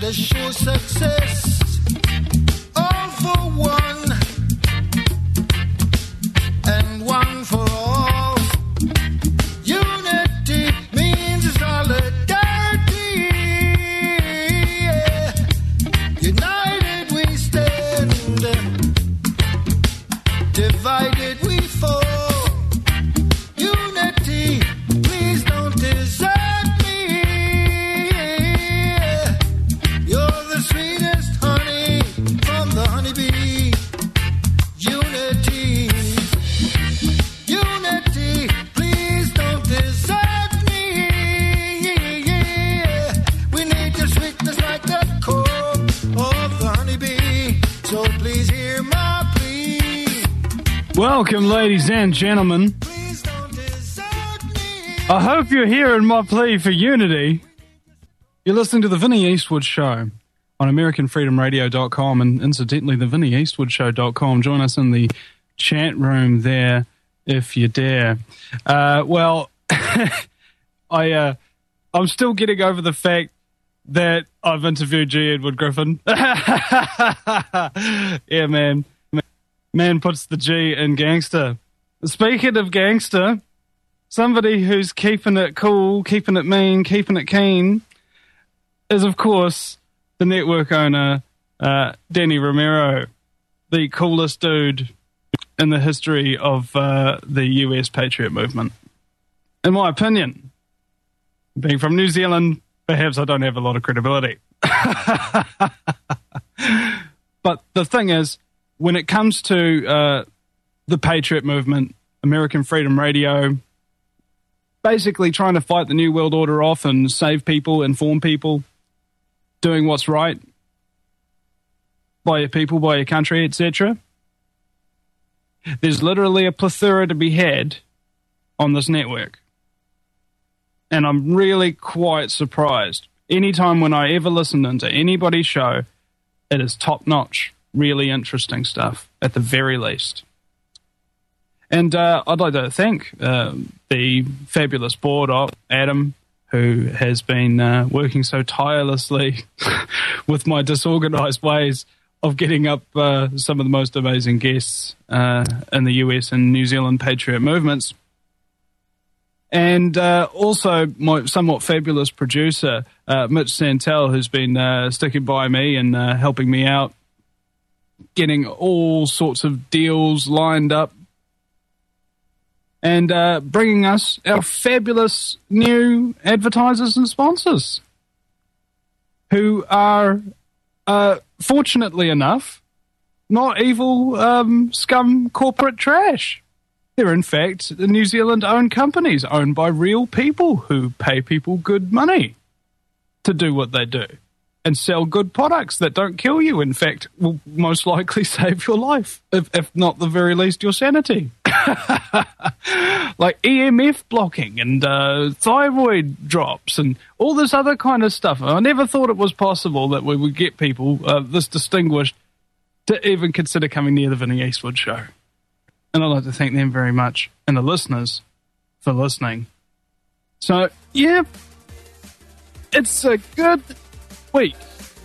to show success. All for one, and one for all. Unity means solidarity. Yeah. United we stand, divided we fall. Unity, please don't desert me. You're the sweetest honey from the honeybee. Unity, unity, please don't desert me. We need your sweetness like the core of the honeybee. So please hear my plea. Welcome, ladies and gentlemen. Please don't desert me. I hope you're hearing my plea for unity. You're listening to The Vinnie Eastwood Show on AmericanFreedomRadio.com and incidentally, TheVinnieEastwoodShow.com. Join us in the chat room there if you dare. I'm still getting over the fact that I've interviewed G. Edward Griffin. Yeah, man. Man puts the G in gangster. Speaking of gangster, somebody who's keeping it cool, keeping it mean, keeping it keen is, of course, the network owner, Danny Romero, the coolest dude in the history of the US Patriot movement. In my opinion, being from New Zealand, perhaps I don't have a lot of credibility. But the thing is, when it comes to the Patriot movement, American Freedom Radio, basically trying to fight the New World Order off and save people, inform people, doing what's right by your people, by your country, etc. There's literally a plethora to be had on this network. And I'm really quite surprised. Anytime when I ever listen into anybody's show, it is top-notch, really interesting stuff, at the very least. And I'd like to thank the fabulous board of Adam, who has been working so tirelessly with my disorganized ways of getting up some of the most amazing guests in the US and New Zealand Patriot movements. And also my somewhat fabulous producer, Mitch Santel, who's been sticking by me and helping me out, getting all sorts of deals lined up, and bringing us our fabulous new advertisers and sponsors, who are, fortunately enough, not evil scum corporate trash. They're, in fact, the New Zealand-owned companies owned by real people who pay people good money to do what they do and sell good products that don't kill you. In fact, will most likely save your life, if not the very least your sanity. Like EMF blocking and thyroid drops and all this other kind of stuff. I never thought it was possible that we would get people this distinguished to even consider coming near the Vinnie Eastwood Show. And I'd like to thank them very much, and the listeners for listening. So, yeah, it's a good week.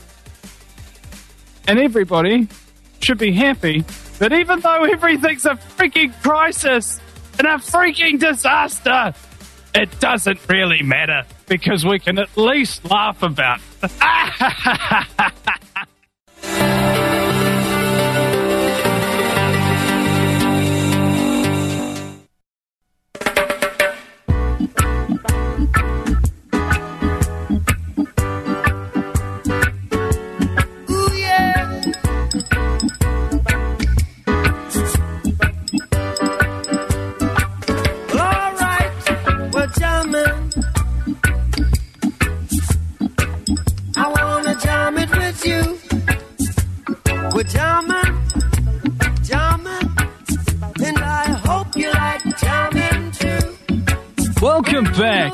And everybody should be happy that even though everything's a freaking crisis and a freaking disaster, it doesn't really matter because we can at least laugh about it. Welcome back.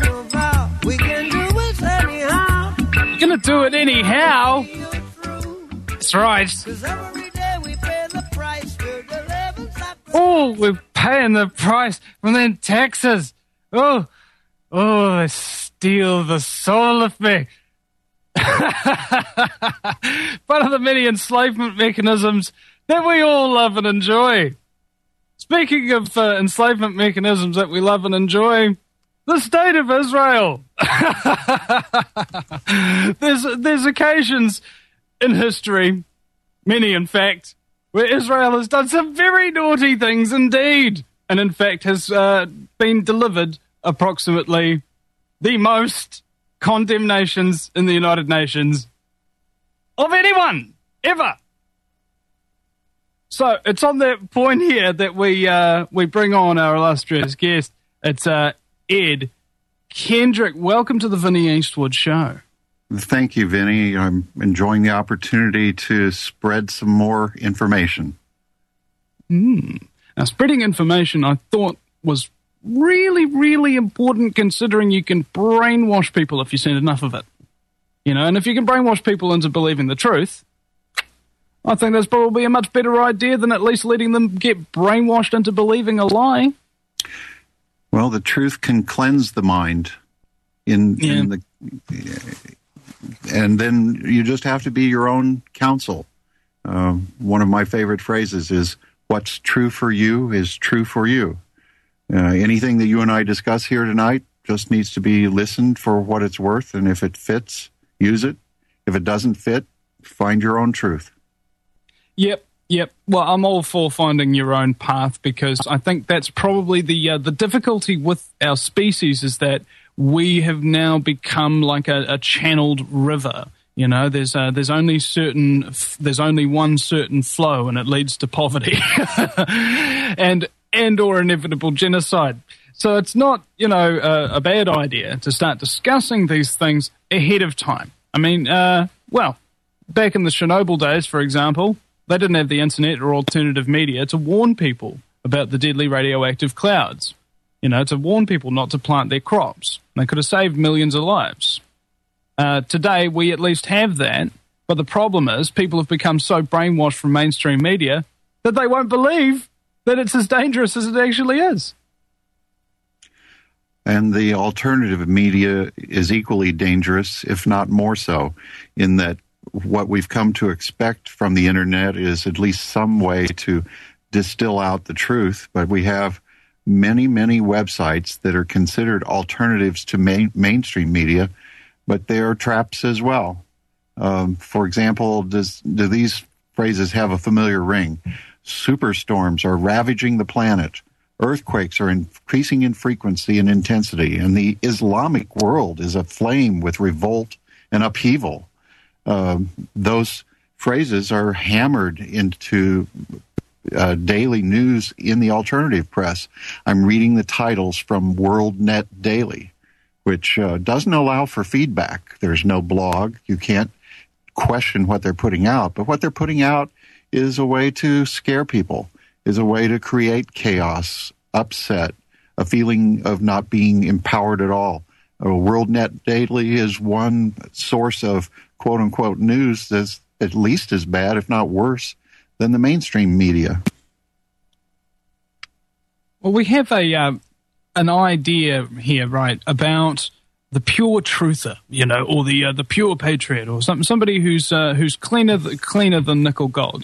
You're gonna do it anyhow. That's right. Oh, we're paying the price and then taxes. Oh, they steal the soul of me. One of the many enslavement mechanisms that we all love and enjoy. Speaking of enslavement mechanisms that we love and enjoy, the state of Israel. There's occasions in history, many in fact, where Israel has done some very naughty things indeed, and in fact has been delivered approximately the most condemnations in the United Nations of anyone ever. So it's on that point here that we bring on our illustrious guest. It's Ed Kendrick. Welcome to the Vinnie Eastwood Show. Thank you, Vinny. I'm enjoying the opportunity to spread some more information. Now, spreading information, I thought, was really, really important, considering you can brainwash people if you send enough of it. You know, and if you can brainwash people into believing the truth, I think that's probably a much better idea than at least letting them get brainwashed into believing a lie. Well, the truth can cleanse the mind and then you just have to be your own counsel. One of my favorite phrases is, what's true for you is true for you. Anything that you and I discuss here tonight just needs to be listened for what it's worth, and if it fits, use it. If it doesn't fit, find your own truth. Yep. Well, I'm all for finding your own path, because I think that's probably the difficulty with our species, is that we have now become like a channeled river. You know, there's only one certain flow, and it leads to poverty and or inevitable genocide. So it's not, a bad idea to start discussing these things ahead of time. I mean, back in the Chernobyl days, for example, they didn't have the internet or alternative media to warn people about the deadly radioactive clouds, to warn people not to plant their crops. They could have saved millions of lives. Today, we at least have that, but the problem is people have become so brainwashed from mainstream media that they won't believe that it's as dangerous as it actually is. And the alternative media is equally dangerous, if not more so, in that what we've come to expect from the internet is at least some way to distill out the truth, but we have many, many websites that are considered alternatives to mainstream media, but they are traps as well. For example, do these phrases have a familiar ring? Superstorms are ravaging the planet. Earthquakes are increasing in frequency and intensity, and the Islamic world is aflame with revolt and upheaval. Those phrases are hammered into daily news in the alternative press. I'm reading the titles from WorldNet Daily, which doesn't allow for feedback. There's no blog. You can't question what they're putting out, but what they're putting out is a way to scare people, is a way to create chaos, upset, a feeling of not being empowered at all. WorldNet Daily is one source of quote-unquote news that's at least as bad, if not worse, than the mainstream media. Well, we have an idea here, right, about the pure truther, or the pure patriot, or somebody who's cleaner than nickel gold,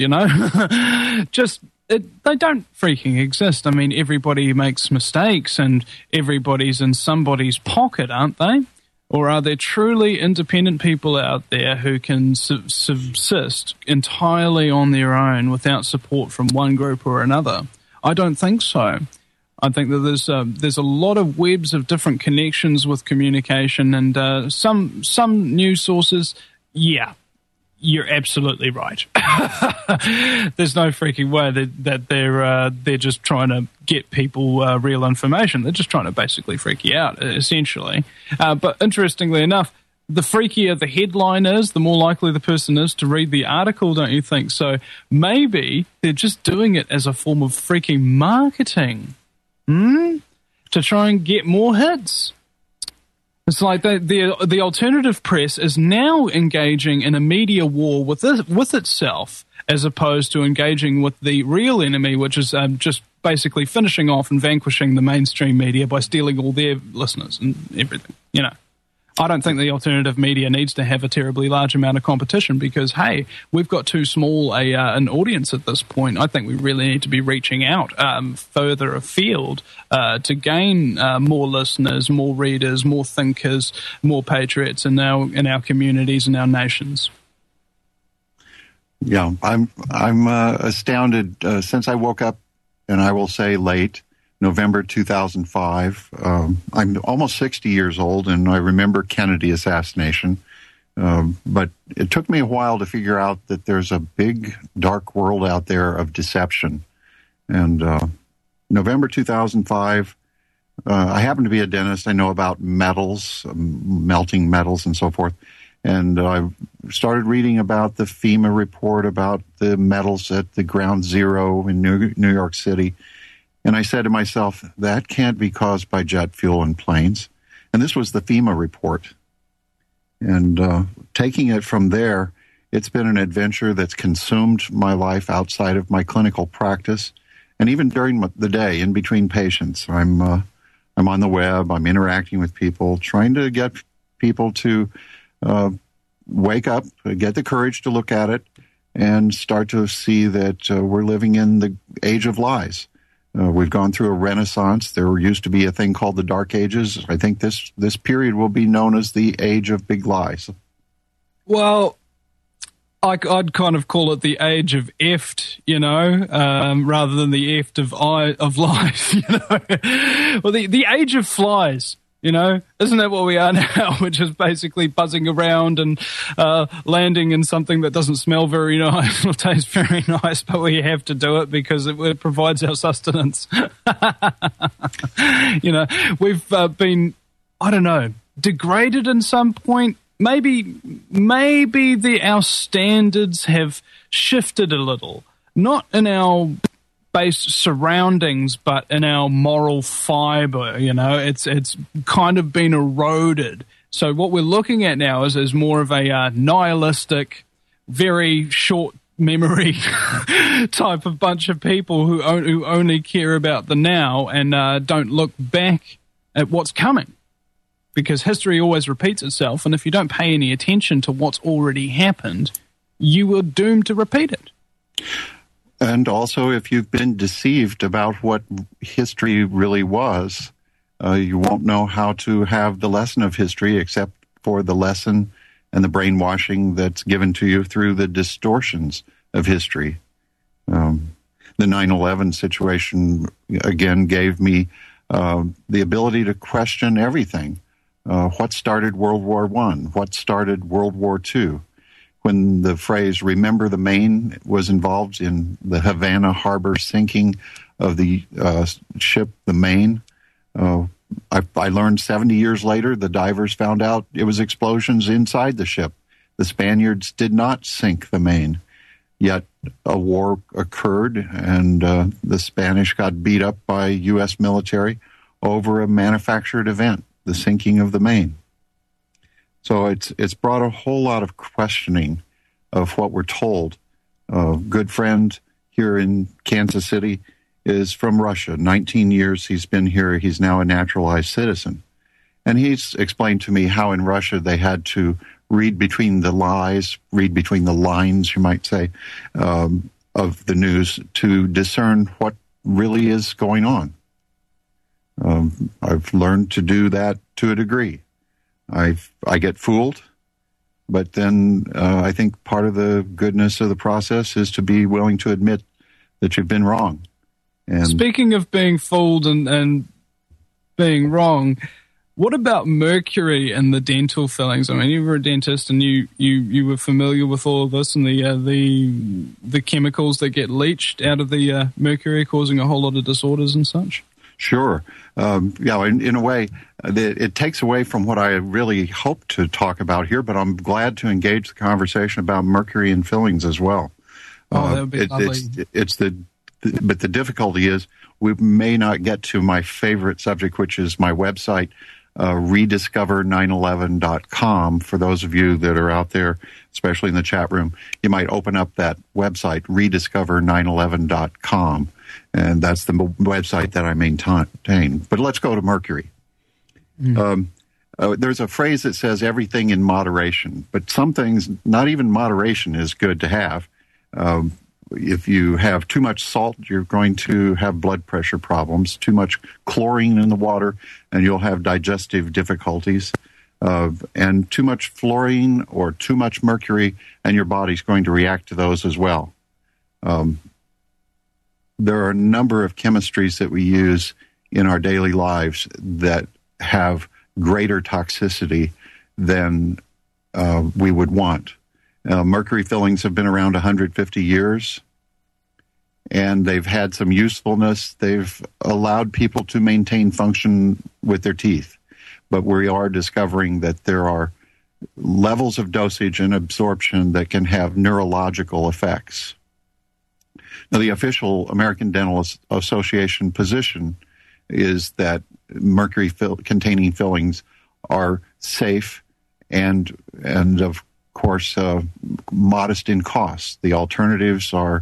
they don't freaking exist. I mean, everybody makes mistakes, and everybody's in somebody's pocket, aren't they? Or are there truly independent people out there who can subsist entirely on their own without support from one group or another? I don't think so. I think that there's a lot of webs of different connections with communication, and some news sources, yeah, you're absolutely right. There's no freaking way that they're just trying to get people real information. They're just trying to basically freak you out, essentially. But interestingly enough, the freakier the headline is, the more likely the person is to read the article, don't you think? So maybe they're just doing it as a form of freaking marketing, to try and get more hits. It's like the alternative press is now engaging in a media war with itself, as opposed to engaging with the real enemy, which is just basically finishing off and vanquishing the mainstream media by stealing all their listeners and everything. I don't think the alternative media needs to have a terribly large amount of competition because, hey, we've got too small an audience at this point. I think we really need to be reaching out further afield to gain more listeners, more readers, more thinkers, more patriots in our communities and our nations. Yeah, I'm astounded since I woke up, and I will say late, November 2005. I'm almost 60 years old, and I remember Kennedy assassination. But it took me a while to figure out that there's a big, dark world out there of deception. And November 2005, I happen to be a dentist. I know about metals, melting metals and so forth. And I started reading about the FEMA report about the metals at the Ground Zero in New York City. And I said to myself, that can't be caused by jet fuel and planes. And this was the FEMA report. And taking it from there, it's been an adventure that's consumed my life outside of my clinical practice. And even during the day, in between patients, I'm on the web, I'm interacting with people, trying to get people to wake up, get the courage to look at it, and start to see that we're living in the age of lies. We've gone through a renaissance. There used to be a thing called the Dark Ages. I think this period will be known as the Age of Big Lies. Well, I'd kind of call it the age of effed, rather than the effed of lies, Well, the age of flies. Isn't that what we are now? Which is basically buzzing around and landing in something that doesn't smell very nice or taste very nice, but we have to do it because it provides our sustenance. We've been, I don't know, degraded in some point. Maybe our standards have shifted a little, not in our base surroundings, but in our moral fiber. It's kind of been eroded. So what we're looking at now is more of a nihilistic, very short memory type of bunch of people who only care about the now and don't look back at what's coming. Because history always repeats itself, and if you don't pay any attention to what's already happened, you are doomed to repeat it. And also, if you've been deceived about what history really was, you won't know how to have the lesson of history except for the lesson and the brainwashing that's given to you through the distortions of history. The 9/11 situation, again, gave me the ability to question everything. What started World War I? What started World War II? When the phrase "remember the Maine" was involved in the Havana harbor sinking of the ship, the Maine, I learned 70 years later the divers found out it was explosions inside the ship. The Spaniards did not sink the Maine, yet a war occurred and the Spanish got beat up by U.S. military over a manufactured event, the sinking of the Maine. So it's brought a whole lot of questioning of what we're told. A good friend here in Kansas City is from Russia. 19 years he's been here. He's now a naturalized citizen. And he's explained to me how in Russia they had to read between the lies, read between the lines, you might say, of the news to discern what really is going on. I've learned to do that to a degree. I get fooled, but then I think part of the goodness of the process is to be willing to admit that you've been wrong. And speaking of being fooled and being wrong, what about mercury and the dental fillings? I mean, you were a dentist and you were familiar with all of this and the chemicals that get leached out of the mercury, causing a whole lot of disorders and such. Sure. In a way, it takes away from what I really hoped to talk about here, but I'm glad to engage the conversation about mercury and fillings as well. Oh, that would be lovely. But the difficulty is we may not get to my favorite subject, which is my website, rediscover911.com. For those of you that are out there, especially in the chat room, you might open up that website, rediscover911.com. And that's the website that I maintain. But let's go to mercury. there's a phrase that says everything in moderation, but some things, not even moderation, is good to have. If you have too much salt, you're going to have blood pressure problems. Too much chlorine in the water, and you'll have digestive difficulties. And too much fluorine or too much mercury, and your body's going to react to those as well. There are a number of chemistries that we use in our daily lives that have greater toxicity than we would want. Mercury fillings have been around 150 years, and they've had some usefulness. They've allowed people to maintain function with their teeth. But we are discovering that there are levels of dosage and absorption that can have neurological effects. Now, the official American Dental Association position is that mercury-containing fillings are safe and of course, modest in cost. The alternatives are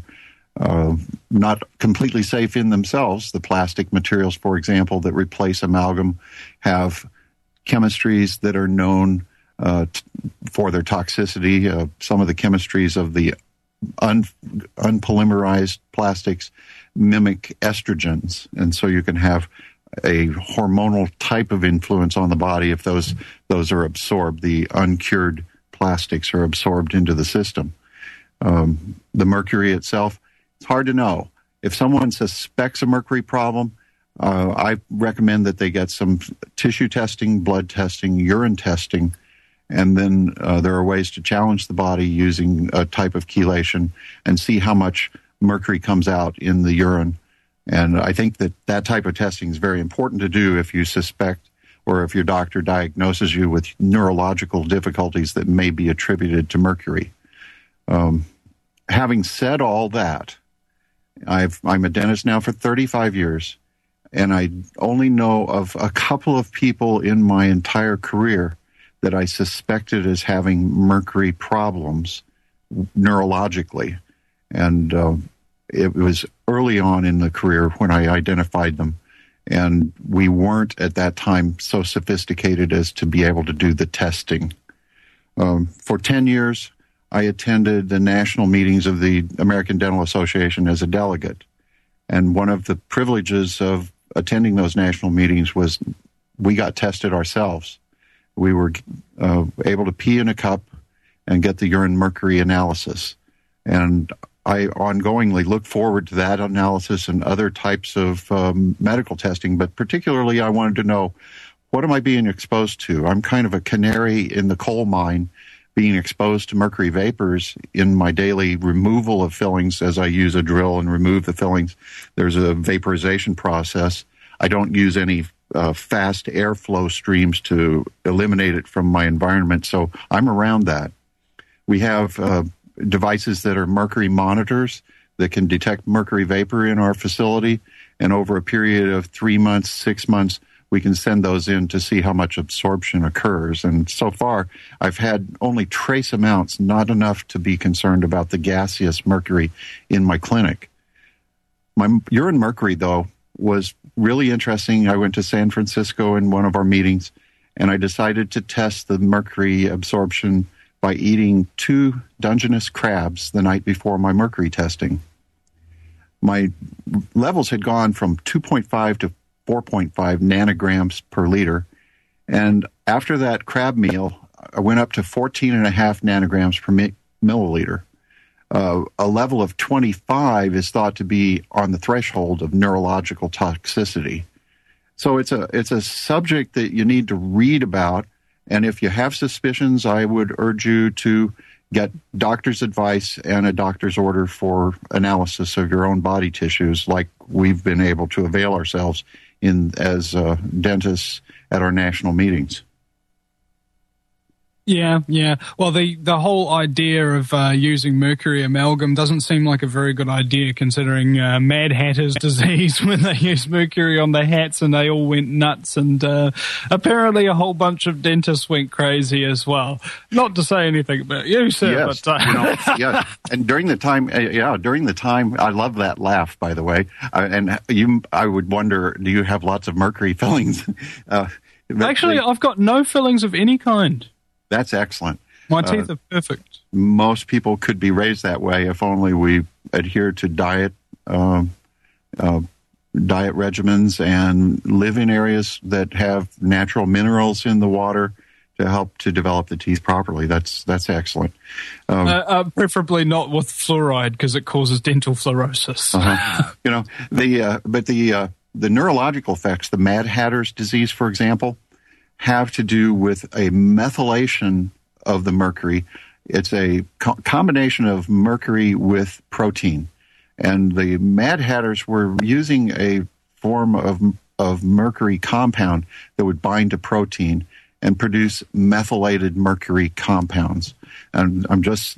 not completely safe in themselves. The plastic materials, for example, that replace amalgam have chemistries that are known for their toxicity. Some of the chemistries of the unpolymerized plastics mimic estrogens, and so you can have a hormonal type of influence on the body if those are absorbed. The uncured plastics are absorbed into the system. The mercury itself, it's hard to know. If someone suspects a mercury problem, I recommend that they get some tissue testing, blood testing, urine testing, and then there are ways to challenge the body using a type of chelation and see how much mercury comes out in the urine. And I think that type of testing is very important to do if you suspect or if your doctor diagnoses you with neurological difficulties that may be attributed to mercury. Having said all that, I'm a dentist now for 35 years, and I only know of a couple of people in my entire career that I suspected as having mercury problems neurologically. And it was early on in the career when I identified them. And we weren't at that time so sophisticated as to be able to do the testing. For 10 years, I attended the national meetings of the American Dental Association as a delegate. And one of the privileges of attending those national meetings was we got tested ourselves. We were able to pee in a cup and get the urine mercury analysis. And I ongoingly look forward to that analysis and other types of medical testing, but particularly I wanted to know, what am I being exposed to? I'm kind of a canary in the coal mine, being exposed to mercury vapors in my daily removal of fillings as I use a drill and remove the fillings. There's a vaporization process. I don't use any fast airflow streams to eliminate it from my environment, so I'm around that. We have devices that are mercury monitors that can detect mercury vapor in our facility, and over a period of 3 months, 6 months, we can send those in to see how much absorption occurs. And so far, I've had only trace amounts, not enough to be concerned about the gaseous mercury in my clinic. My urine mercury, though, was really interesting. I went to San Francisco in one of our meetings, and I decided to test the mercury absorption by eating 2 Dungeness crabs the night before my mercury testing. My levels had gone from 2.5 to 4.5 nanograms per liter, and after that crab meal, I went up to 14.5 nanograms per milliliter. A level of 25 is thought to be on the threshold of neurological toxicity. So it's a subject that you need to read about. And if you have suspicions, I would urge you to get doctor's advice and a doctor's order for analysis of your own body tissues, like we've been able to avail ourselves in as dentists at our national meetings. Yeah. Well, the whole idea of using mercury amalgam doesn't seem like a very good idea, considering Mad Hatter's disease when they used mercury on the hats and they all went nuts, and apparently a whole bunch of dentists went crazy as well. Not to say anything about you, sir. Yes, but, yeah. And during the time, I love that laugh, by the way. I would wonder, do you have lots of mercury fillings? Actually, I've got no fillings of any kind. That's excellent. My teeth are perfect. Most people could be raised that way if only we adhere to diet regimens and live in areas that have natural minerals in the water to help to develop the teeth properly. That's excellent. Preferably not with fluoride because it causes dental fluorosis. But the neurological effects, the Mad Hatter's disease, for example, have to do with a methylation of the mercury. It's a combination of mercury with protein. And the Mad Hatters were using a form of mercury compound that would bind to protein and produce methylated mercury compounds. And I'm just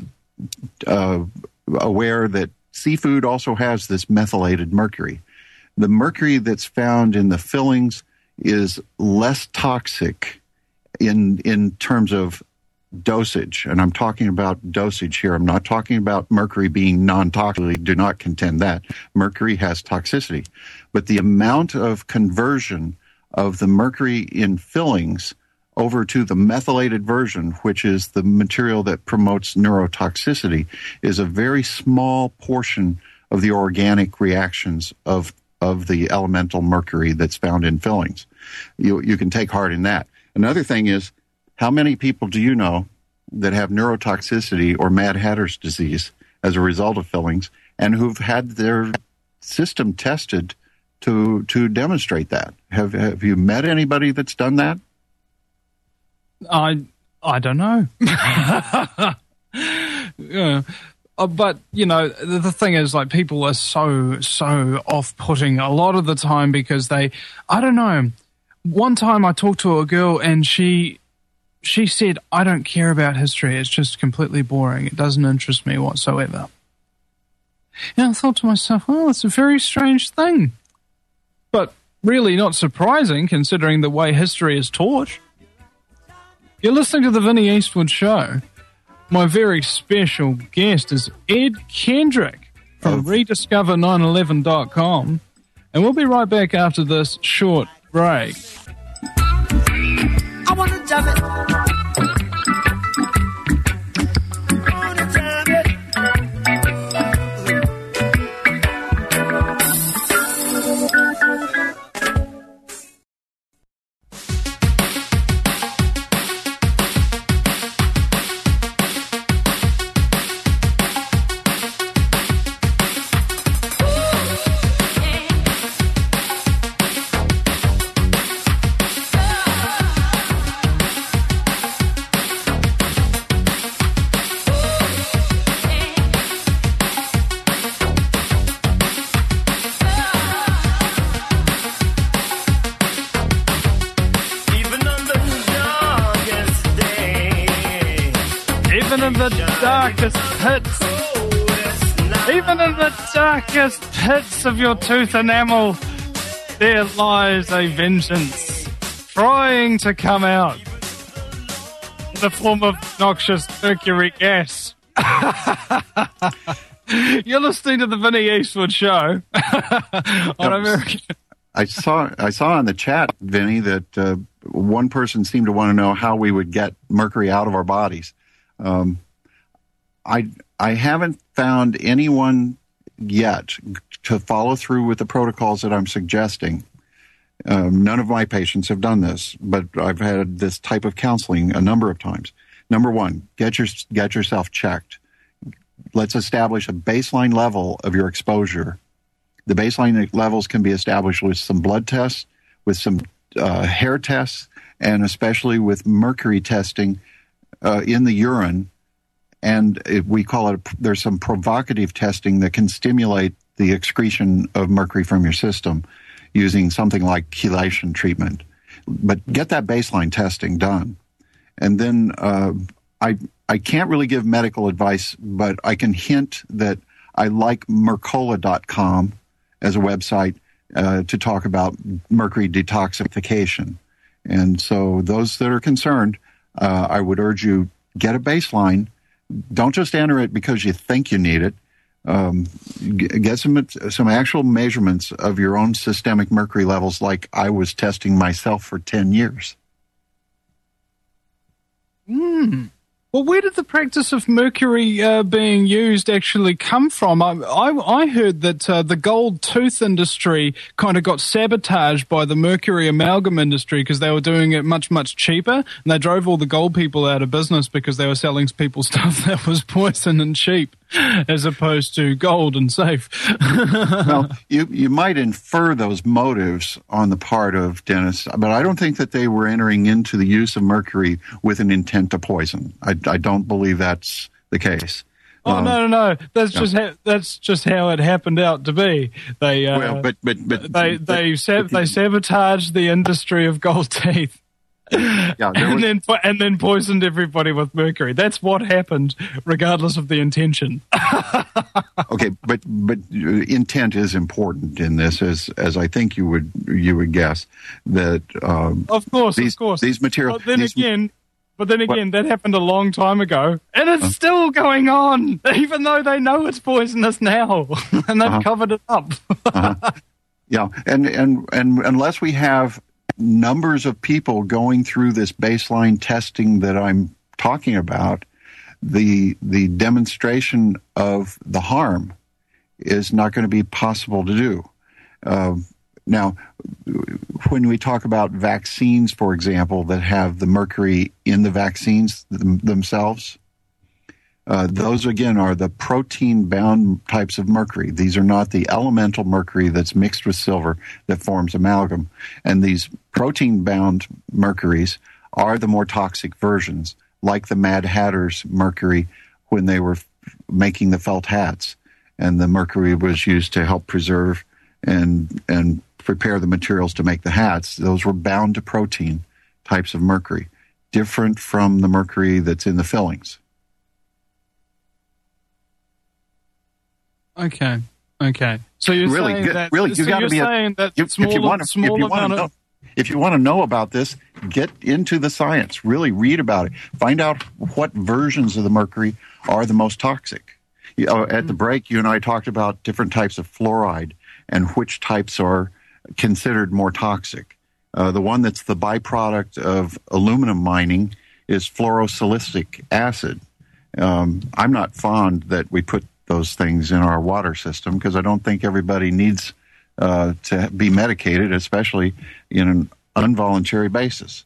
aware that seafood also has this methylated mercury. The mercury that's found in the fillings is less toxic in terms of dosage, and I'm talking about dosage here. I'm not talking about mercury being non-toxic. Do not contend that. Mercury has toxicity. But the amount of conversion of the mercury in fillings over to the methylated version, which is the material that promotes neurotoxicity, is a very small portion of the organic reactions of the elemental mercury that's found in fillings. You can take heart in that. Another thing is, how many people do you know that have neurotoxicity or Mad Hatter's disease as a result of fillings and who've had their system tested to demonstrate that? Have you met anybody that's done that? I don't know. Yeah. But, the thing is, like, people are so off-putting a lot of the time because I don't know. One time I talked to a girl and she said, I don't care about history. It's just completely boring. It doesn't interest me whatsoever. And I thought to myself, oh, that's a very strange thing. But really not surprising considering the way history is taught. You're listening to the Vinnie Eastwood Show. My very special guest is Ed Kendrick from rediscover911.com. And we'll be right back after this short break. I want to jam it. Even in the darkest pits of your tooth enamel, there lies a vengeance trying to come out in the form of noxious mercury gas. You're listening to the Vinnie Eastwood Show on American. I saw in the chat, Vinnie, that one person seemed to want to know how we would get mercury out of our bodies. I haven't found anyone yet to follow through with the protocols that I'm suggesting. None of my patients have done this, but I've had this type of counseling a number of times. Number one, get yourself checked. Let's establish a baseline level of your exposure. The baseline levels can be established with some blood tests, with some hair tests, and especially with mercury testing in the urine. And we call it, there's some provocative testing that can stimulate the excretion of mercury from your system using something like chelation treatment. But get that baseline testing done. And then I can't really give medical advice, but I can hint that I like Mercola.com as a website to talk about mercury detoxification. And so those that are concerned, I would urge you, get a baseline. Don't just enter it because you think you need it. Get some actual measurements of your own systemic mercury levels, like I was testing myself for 10 years. Well, where did the practice of mercury being used actually come from? I heard that the gold tooth industry kind of got sabotaged by the mercury amalgam industry because they were doing it much, much cheaper, and they drove all the gold people out of business because they were selling people stuff that was poison and cheap, as opposed to gold and safe. Well, you might infer those motives on the part of Dennis, but I don't think that they were entering into the use of mercury with an intent to poison. I don't believe that's the case. Oh, no. That's just how it happened out to be. They they sabotaged the industry of gold teeth. Yeah, and then poisoned everybody with mercury. That's what happened, regardless of the intention. Okay, but intent is important in this, as I think you would guess that. Of course. These materials. But then again, that happened a long time ago, and it's still going on, even though they know it's poisonous now, and they've covered it up. Yeah, and unless we have numbers of people going through this baseline testing that I'm talking about, the demonstration of the harm is not going to be possible to do. Now, when we talk about vaccines, for example, that have the mercury in the vaccines themselves, those, again, are the protein-bound types of mercury. These are not the elemental mercury that's mixed with silver that forms amalgam. And these protein-bound mercuries are the more toxic versions, like the Mad Hatter's mercury when they were making the felt hats. And the mercury was used to help preserve and prepare the materials to make the hats. Those were bound to protein types of mercury, different from the mercury that's in the fillings. Okay. So you're saying that if you want to know about this, get into the science. Really read about it. Find out what versions of the mercury are the most toxic. At the break, you and I talked about different types of fluoride and which types are considered more toxic. The one that's the byproduct of aluminum mining is fluorosilicic acid. I'm not fond that we put those things in our water system because I don't think everybody needs to be medicated, especially in an involuntary basis.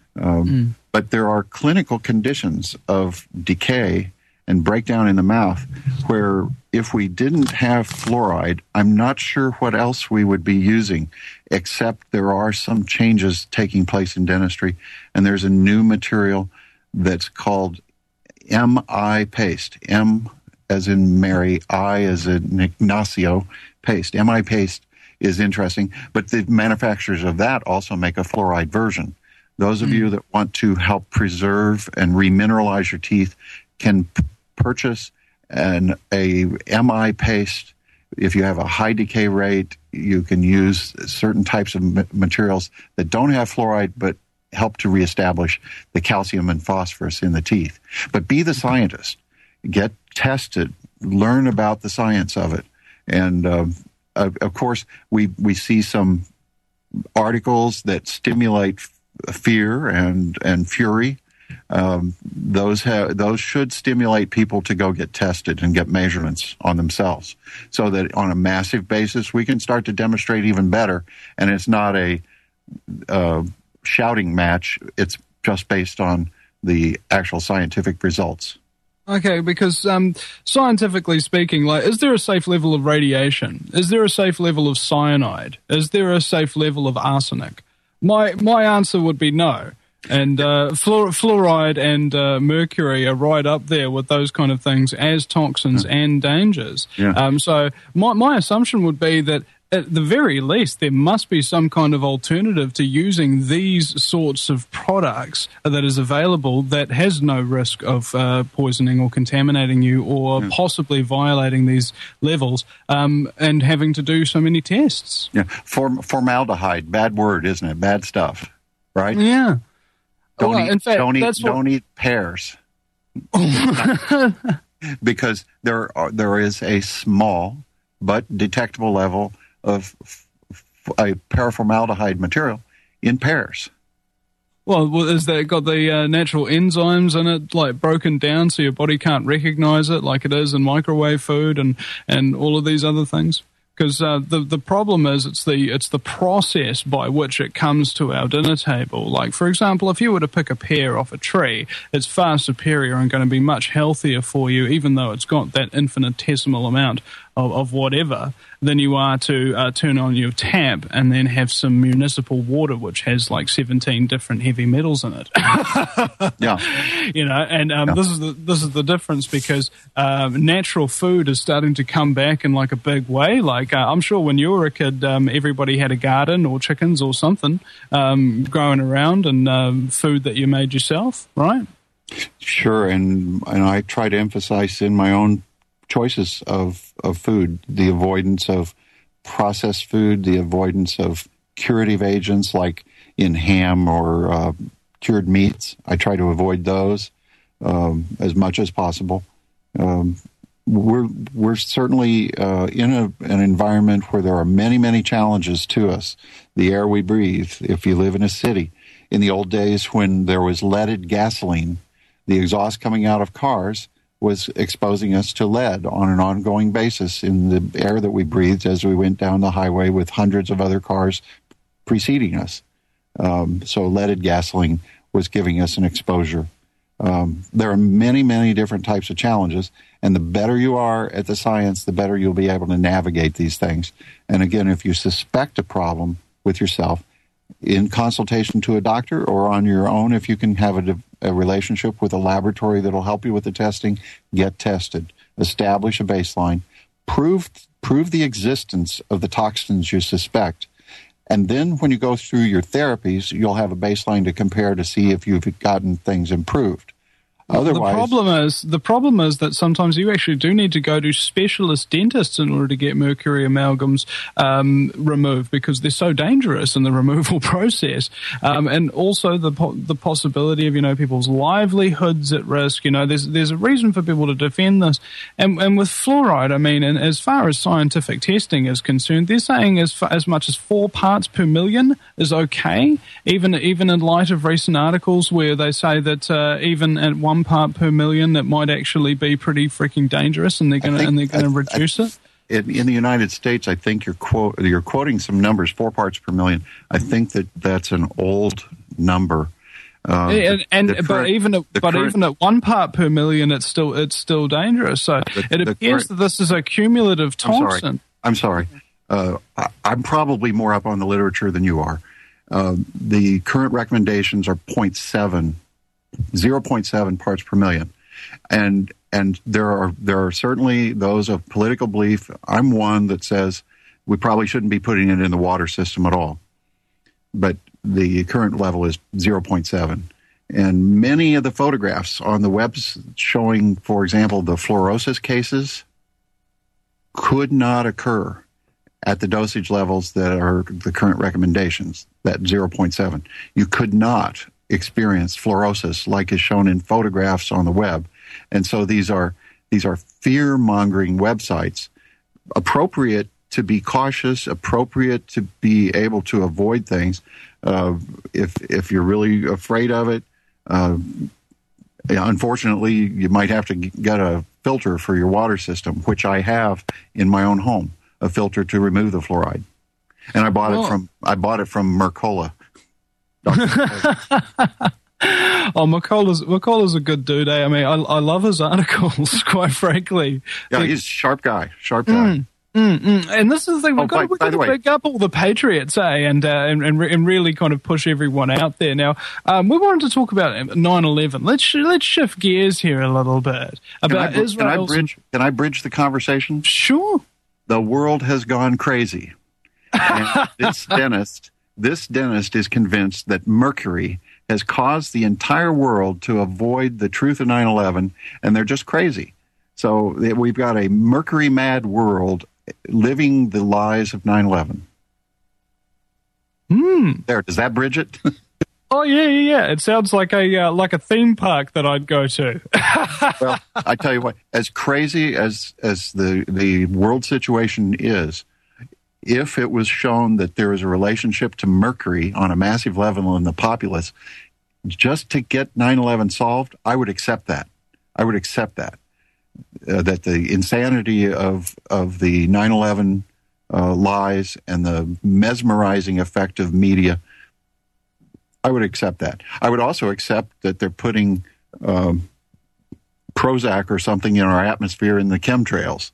But there are clinical conditions of decay and breakdown in the mouth where if we didn't have fluoride, I'm not sure what else we would be using, except there are some changes taking place in dentistry, and there's a new material that's called MI paste. M as in Mary, I as in Ignacio paste. MI paste is interesting, but the manufacturers of that also make a fluoride version. Those of you that want to help preserve and remineralize your teeth can purchase a MI paste. If you have a high decay rate, you can use certain types of materials that don't have fluoride but help to reestablish the calcium and phosphorus in the teeth. But be the scientist. Get tested. Learn about the science of it. And, of course, we see some articles that stimulate fear and fury. Those should stimulate people to go get tested and get measurements on themselves so that on a massive basis we can start to demonstrate even better. And it's not a shouting match. It's just based on the actual scientific results. Okay, because scientifically speaking, is there a safe level of radiation? Is there a safe level of cyanide? Is there a safe level of arsenic? My answer would be no. And fluoride and mercury are right up there with those kind of things as toxins and dangers. Yeah. So my assumption would be that at the very least there must be some kind of alternative to using these sorts of products that is available that has no risk of poisoning or contaminating you or possibly violating these levels and having to do so many tests. Yeah, formaldehyde, bad word, isn't it? Bad stuff, right? Yeah. Don't eat pears. because there is a small but detectable level of a paraformaldehyde material in pears. Well, is that got the natural enzymes in it, like broken down, so your body can't recognize it, like it is in microwave food and all of these other things? Because the problem is it's the process by which it comes to our dinner table. Like, for example, if you were to pick a pear off a tree, it's far superior and going to be much healthier for you, even though it's got that infinitesimal amount of whatever, than you are to turn on your tap and then have some municipal water which has like 17 different heavy metals in it. Yeah, and this is the difference, because natural food is starting to come back in like a big way. Like I'm sure when you were a kid, everybody had a garden or chickens or something growing around, and food that you made yourself, right? Sure, and I try to emphasize in my own choices of food the avoidance of processed food, the avoidance of curative agents like in ham or cured meats. I try to avoid those as much as possible. We're certainly in an environment where there are many, many challenges to us. The air we breathe, if you live in a city. In the old days when there was leaded gasoline, the exhaust coming out of cars was exposing us to lead on an ongoing basis in the air that we breathed as we went down the highway with hundreds of other cars preceding us. So leaded gasoline was giving us an exposure. There are many, many different types of challenges, and the better you are at the science, the better you'll be able to navigate these things. And again, if you suspect a problem with yourself, in consultation to a doctor or on your own, if you can have a relationship with a laboratory that'll help you with the testing, get tested, establish a baseline, prove the existence of the toxins you suspect. And then when you go through your therapies, you'll have a baseline to compare to see if you've gotten things improved. Otherwise, the problem is that sometimes you actually do need to go to specialist dentists in order to get mercury amalgams removed, because they're so dangerous in the removal process, and also the possibility of people's livelihoods at risk. There's a reason for people to defend this, and with fluoride, I mean, and as far as scientific testing is concerned, they're saying as much as 4 parts per million is okay, even in light of recent articles where they say that even at 1 part per million, that might actually be pretty freaking dangerous, and they're going to reduce it. In the United States, I think you're quoting some numbers, 4 parts per million. I think that's an old number. But even at 1 part per million, it's still dangerous. So it appears that this is a cumulative toxin. I'm sorry. I'm probably more up on the literature than you are. The current recommendations are 0.7 parts per million, and there are certainly those of political belief. I'm one that says we probably shouldn't be putting it in the water system at all, but the current level is 0.7. And many of the photographs on the webs showing, for example, the fluorosis cases could not occur at the dosage levels that are the current recommendations, that 0.7. You could not experience fluorosis like is shown in photographs on the web. And so these are fear-mongering websites, appropriate to be cautious, appropriate to be able to avoid things. If you're really afraid of it, unfortunately, you might have to get a filter for your water system, which I have in my own home, a filter to remove the fluoride. And I bought it from Mercola. McCullough's a good dude. I mean, I love his articles, quite frankly. Yeah, he's a sharp guy. And this is the thing, we've got to pick up all the patriots, and really kind of push everyone out there. Now, we wanted to talk about 9/11. Let's shift gears here a little bit about Israel. Can I bridge the conversation? Sure. The world has gone crazy. And this dentist is convinced that mercury has caused the entire world to avoid the truth of 9/11, and they're just crazy. So we've got a mercury-mad world living the lies of 9/11. There, does that bridge it? Oh yeah. It sounds like a theme park that I'd go to. Well, I tell you what, as crazy as the world situation is, if it was shown that there is a relationship to Mercury on a massive level in the populace, just to get 9/11 solved, I would accept that. That the insanity of the 9/11 lies and the mesmerizing effect of media, I would accept that. I would also accept that they're putting Prozac or something in our atmosphere in the chemtrails.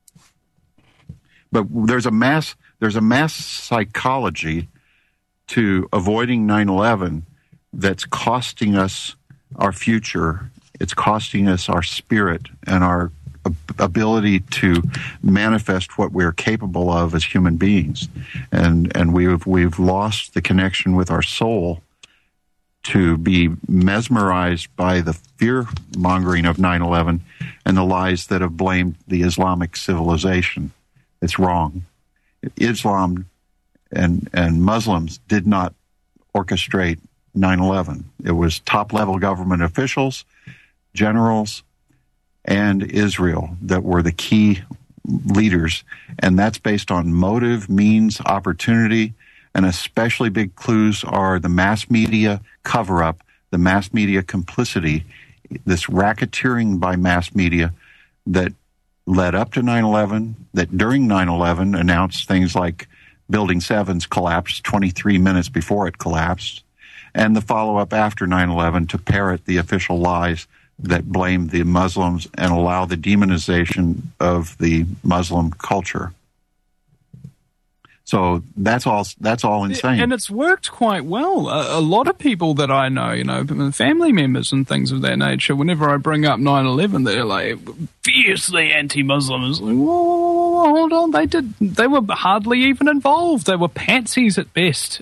But there's a mass psychology to avoiding 9/11 that's costing us our future. It's costing us our spirit and our ability to manifest what we're capable of as human beings. And we've lost the connection with our soul to be mesmerized by the fear-mongering of 9/11 and the lies that have blamed the Islamic civilization. It's wrong. Islam and Muslims did not orchestrate 9/11. It was top-level government officials, generals, and Israel that were the key leaders, and that's based on motive, means, opportunity, and especially big clues are the mass media cover-up, the mass media complicity, this racketeering by mass media that led up to 9/11, that during 9/11 announced things like Building 7's collapse 23 minutes before it collapsed, and the follow-up after 9/11 to parrot the official lies that blame the Muslims and allow the demonization of the Muslim culture. So that's all insane. And it's worked quite well. A lot of people that I know, family members and things of that nature, whenever I bring up 9/11, they're like fiercely anti-Muslim. It's like, whoa, hold on. They were hardly even involved. They were pansies at best.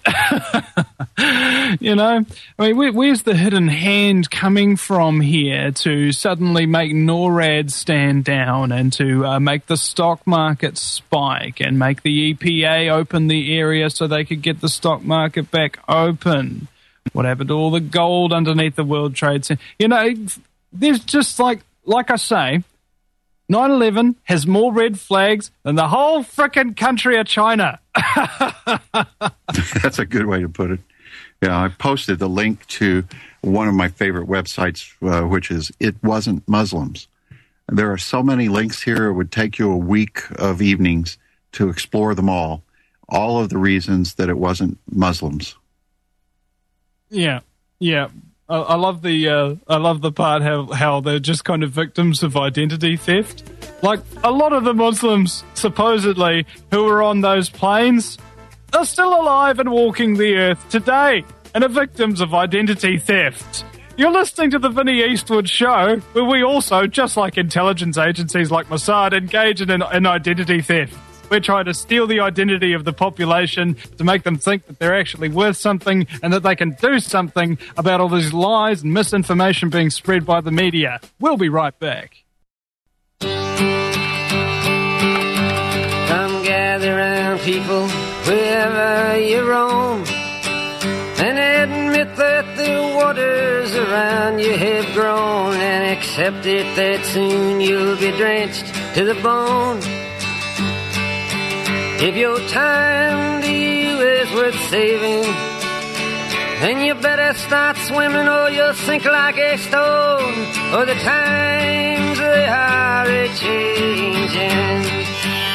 Where's the hidden hand coming from here to suddenly make NORAD stand down and to make the stock market spike and make the EPA open the area so they could get the stock market back open? What happened to all the gold underneath the World Trade Center? There's just like I say, 9/11 has more red flags than the whole frickin' country of China. That's a good way to put it. Yeah, I posted the link to one of my favorite websites, which is It Wasn't Muslims. There are so many links here, it would take you a week of evenings to explore them all of the reasons that it wasn't Muslims. Yeah. I love the part how they're just kind of victims of identity theft. Like, a lot of the Muslims, supposedly, who were on those planes are still alive and walking the earth today and are victims of identity theft. You're listening to the Vinnie Eastwood Show, where we also, just like intelligence agencies like Mossad, engage in identity theft. We're trying to steal the identity of the population to make them think that they're actually worth something and that they can do something about all these lies and misinformation being spread by the media. We'll be right back. Come gather round, people, wherever you roam, and admit that the waters around you have grown, and accept it that soon you'll be drenched to the bone. If your time to you is worth saving, then you better start swimming or you'll sink like a stone, for the times they are a-changing.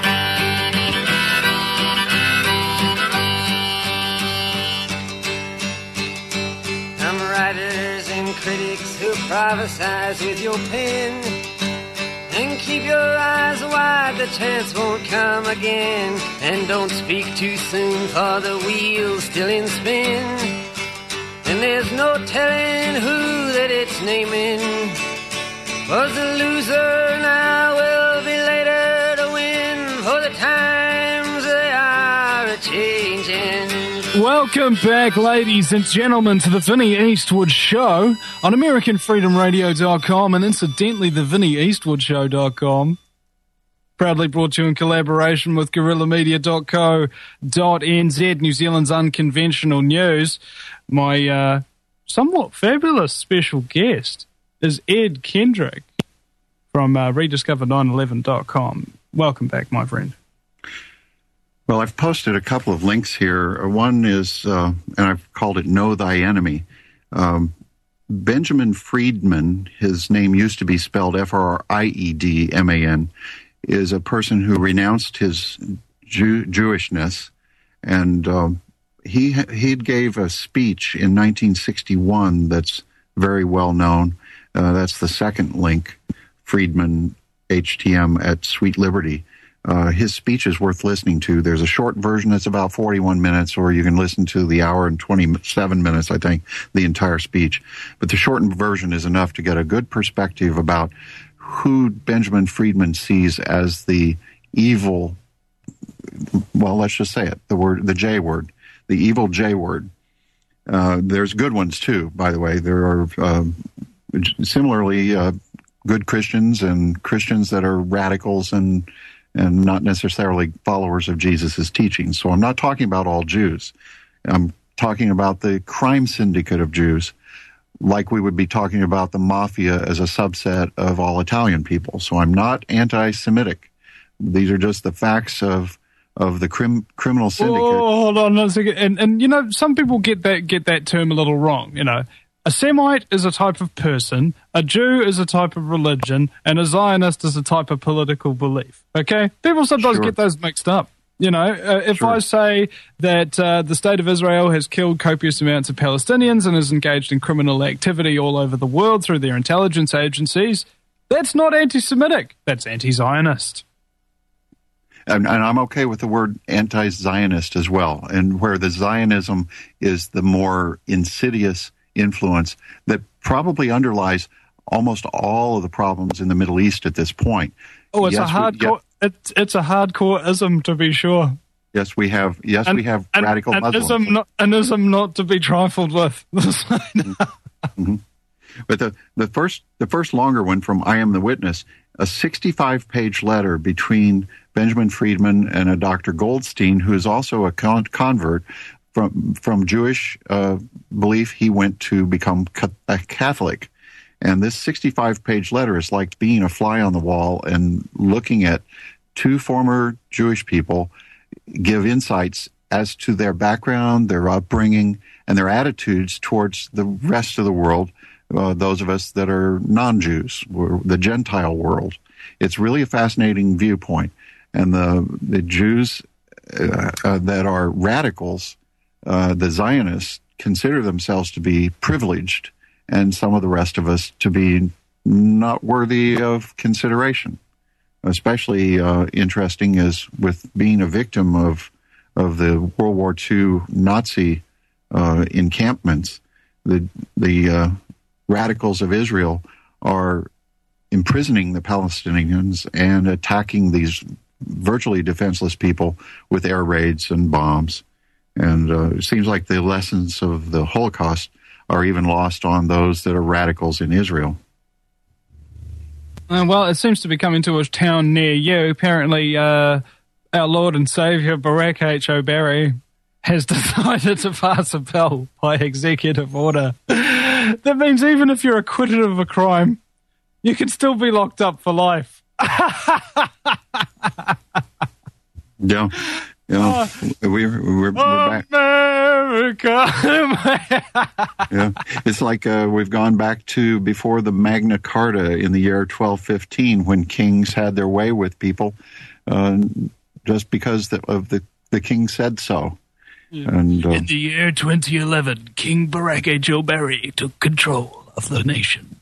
Some writers and critics who prophesize with your pen, and keep your eyes wide, the chance won't come again. And don't speak too soon, for the wheel's still in spin, and there's no telling who that it's naming. Was the loser now will be later to win, for the times they are a-changing. Welcome back, ladies and gentlemen, to the Vinnie Eastwood Show on AmericanFreedomRadio.com and incidentally, the VinnieEastwoodShow.com. Proudly brought to you in collaboration with guerrillamedia.co.nz, New Zealand's unconventional news. My somewhat fabulous special guest is Ed Kendrick from rediscover911.com. Welcome back, my friend. Well, I've posted a couple of links here. One is, and I've called it Know Thy Enemy. Benjamin Friedman, his name used to be spelled Friedman, is a person who renounced his Jewishness, and he gave a speech in 1961 that's very well known. That's the second link, Friedman HTM at Sweet Liberty. His speech is worth listening to. There's a short version that's about 41 minutes, or you can listen to the hour and 27 minutes, I think, the entire speech. But the shortened version is enough to get a good perspective about who Benjamin Friedman sees as the evil, well, let's just say it, the J word, the evil J word. There's good ones, too, by the way. There are similarly good Christians and Christians that are radicals and not necessarily followers of Jesus' teachings. So I'm not talking about all Jews. I'm talking about the crime syndicate of Jews, like we would be talking about the mafia as a subset of all Italian people. So I'm not anti-Semitic. These are just the facts of the criminal syndicate. Oh, hold on a second. And you know, some people get that term a little wrong. You know, a Semite is a type of person, a Jew is a type of religion, and a Zionist is a type of political belief. Okay? People sometimes get those mixed up. You know, if I say that the state of Israel has killed copious amounts of Palestinians and is engaged in criminal activity all over the world through their intelligence agencies, that's not anti-Semitic. That's anti-Zionist. And I'm okay with the word anti-Zionist as well, and where the Zionism is the more insidious influence that probably underlies almost all of the problems in the Middle East at this point. Oh, it's a hardcore. It's a hardcore ism, to be sure. Yes, we have. Yes, we have radical Muslims. An ism not to be trifled with. Mm-hmm. But the first longer one from I Am the Witness, a 65-page letter between Benjamin Friedman and a Dr. Goldstein, who is also a convert from Jewish belief. He went to become a Catholic. And this 65-page letter is like being a fly on the wall and looking at two former Jewish people give insights as to their background, their upbringing, and their attitudes towards the rest of the world, those of us that are non-Jews, the Gentile world. It's really a fascinating viewpoint. And the Jews that are radicals, the Zionists, consider themselves to be privileged, and some of the rest of us to be not worthy of consideration. Especially interesting is with being a victim of the World War II Nazi encampments. The radicals of Israel are imprisoning the Palestinians and attacking these virtually defenseless people with air raids and bombs. And it seems like the lessons of the Holocaust are even lost on those that are radicals in Israel. Well, it seems to be coming to a town near you. Apparently, our Lord and Savior, Barack H. Obari, has decided to pass a bill by executive order. That means even if you're acquitted of a crime, you can still be locked up for life. Yeah. We're back. America. Yeah, it's like we've gone back to before the Magna Carta in the year 1215, when kings had their way with people, just because of the king said so. Yeah. And in the year 2011, King Barack H. Obari took control of the nation.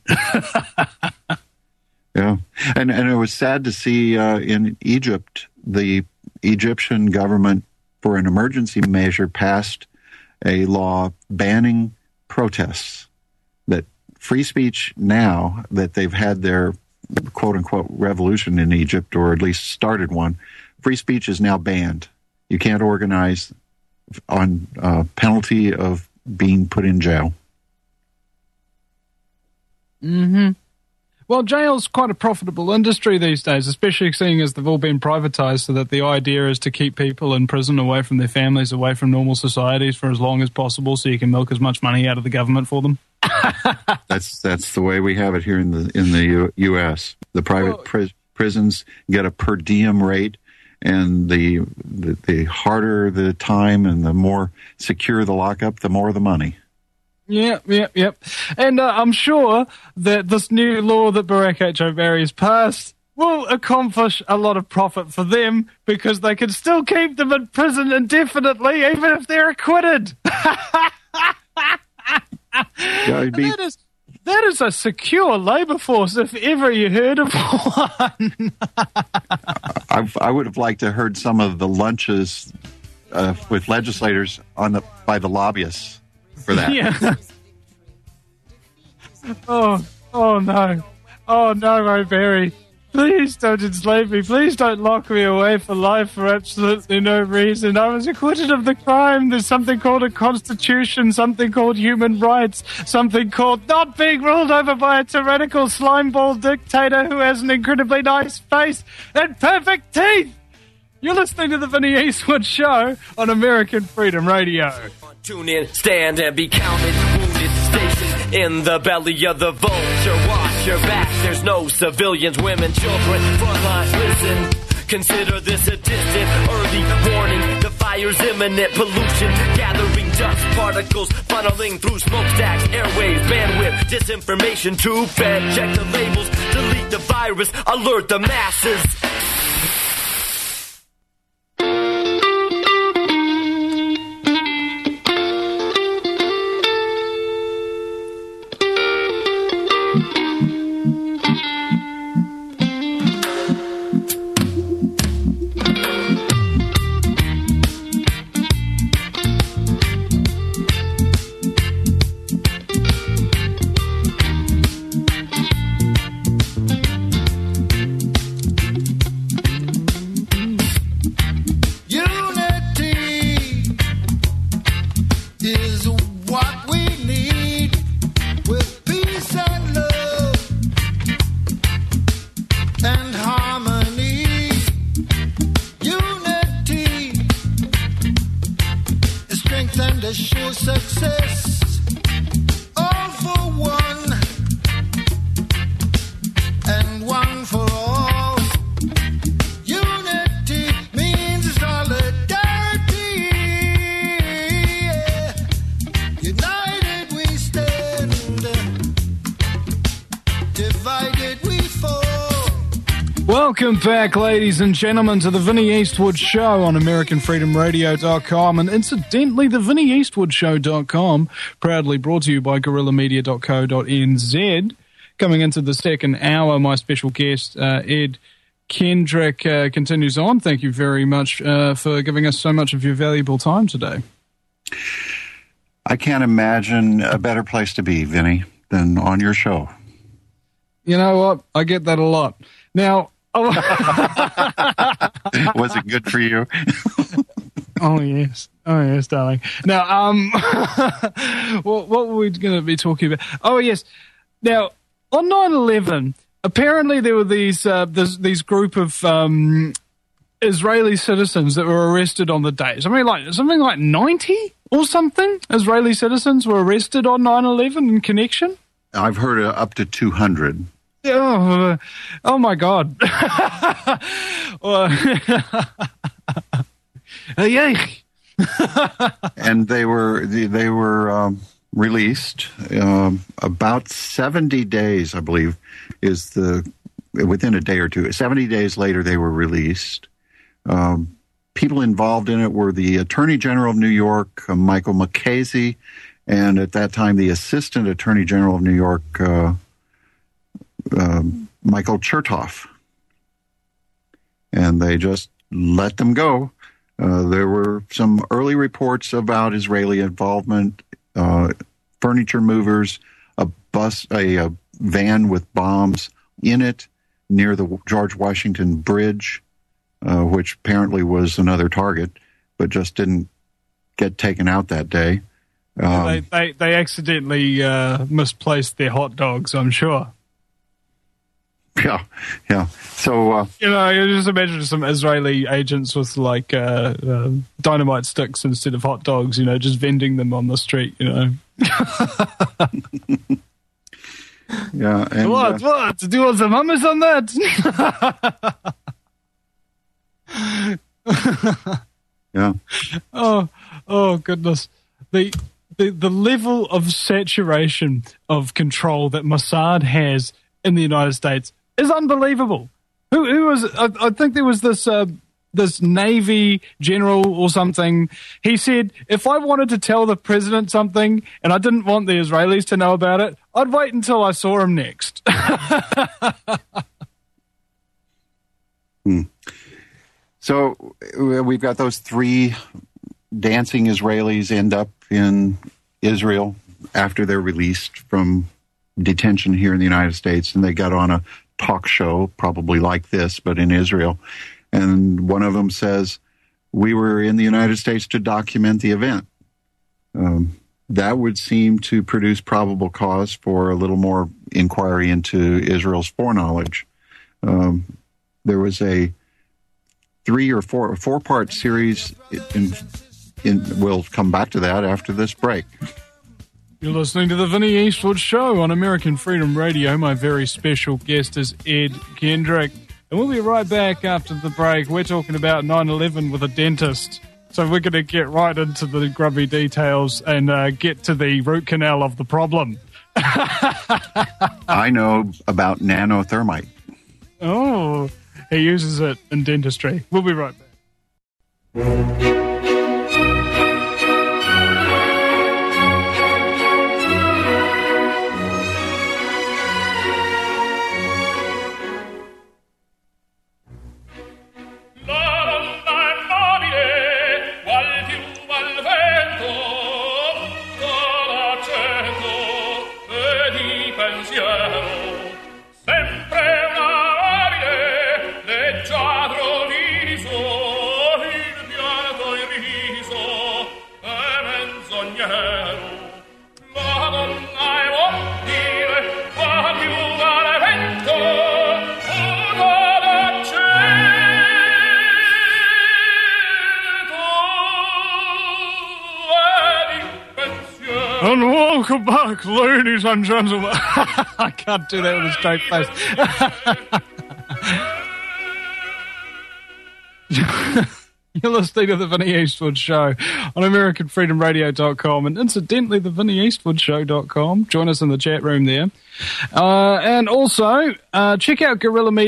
Yeah, and it was sad to see in Egypt, the Egyptian government, for an emergency measure, passed a law banning protests. That free speech, now that they've had their quote-unquote revolution in Egypt, or at least started one, free speech is now banned. You can't organize on penalty of being put in jail. Mm-hmm. Well, jail's quite a profitable industry these days, especially seeing as they've all been privatized, so that the idea is to keep people in prison away from their families, away from normal societies for as long as possible, so you can milk as much money out of the government for them. That's the way we have it here in the U.S. The private prisons get a per diem rate, and the harder the time and the more secure the lockup, the more the money. Yep. And I'm sure that this new law that Barack H. Obama has passed will accomplish a lot of profit for them, because they can still keep them in prison indefinitely, even if they're acquitted. That is a secure labour force, if ever you heard of one. I would have liked to have heard some of the lunches with legislators by the lobbyists for that. Yeah. Oh no, O'Barry. Please don't enslave me. Please don't lock me away for life for absolutely no reason. I was acquitted of the crime. There's something called a constitution, something called human rights, something called not being ruled over by a tyrannical slimeball dictator who has an incredibly nice face and perfect teeth. You're listening to the Vinny Eastwood Show on American Freedom Radio. Tune in, stand and be counted. Wounded stationed in the belly of the vulture. Watch your back, there's no civilians, women, children, frontlines, listen. Consider this a distant, early warning. The fire's imminent, pollution gathering dust particles, funneling through smokestacks, airwaves, bandwidth, disinformation, tube fed. Check the labels, delete the virus, alert the masses. Welcome back, ladies and gentlemen, to the Vinny Eastwood Show on AmericanFreedomRadio.com, and incidentally, the VinnyEastwoodShow.com, proudly brought to you by GorillaMedia.co.nz. Coming into the second hour, my special guest, Ed Kendrick, continues on. Thank you very much for giving us so much of your valuable time today. I can't imagine a better place to be, Vinny, than on your show. You know what? I get that a lot. Now, was it good for you? Oh yes, darling. Now, what were we going to be talking about? Oh yes. Now, on 9/11, apparently there were these group of Israeli citizens that were arrested on the day. Something like 90 or something. Israeli citizens were arrested on 9/11 in connection. I've heard up to 200. Oh my God! And they were released about 70 days, I believe, within a day or two. 70 days later, they were released. People involved in it were the Attorney General of New York, Michael Mukasey, and at that time the Assistant Attorney General of New York, Michael Chertoff, and they just let them go. There were some early reports about Israeli involvement, furniture movers, a van with bombs in it near the George Washington Bridge, which apparently was another target, but just didn't get taken out that day. They accidentally misplaced their hot dogs, I'm sure. Yeah. So, you just imagine some Israeli agents with like dynamite sticks instead of hot dogs, just vending them on the street, Yeah. And, What? Do you want some hummus on that? Yeah. Oh, goodness. The level of saturation of control that Mossad has in the United States is unbelievable. Who was? I think there was this Navy general or something. He said, if I wanted to tell the president something and I didn't want the Israelis to know about it, I'd wait until I saw him next. So we've got those three dancing Israelis end up in Israel after they're released from detention here in the United States, and they got on a talk show, probably like this, but in Israel. And one of them says, we were in the United States to document the event. That would seem to produce probable cause for a little more inquiry into Israel's foreknowledge. There was a four-part series. We'll come back to that after this break. You're listening to the Vinnie Eastwood Show on American Freedom Radio. My very special guest is Ed Kendrick. And we'll be right back after the break. We're talking about 9/11 with a dentist. So we're going to get right into the grubby details and get to the root canal of the problem. I know about nanothermite. Oh, he uses it in dentistry. We'll be right back. And welcome back, ladies and gentlemen. I can't do that with a straight face. You're listening to the Vinnie Eastwood Show on AmericanFreedomRadio.com and incidentally, the VinnieEastwoodShow.com. Join us in the chat room there. And also, check out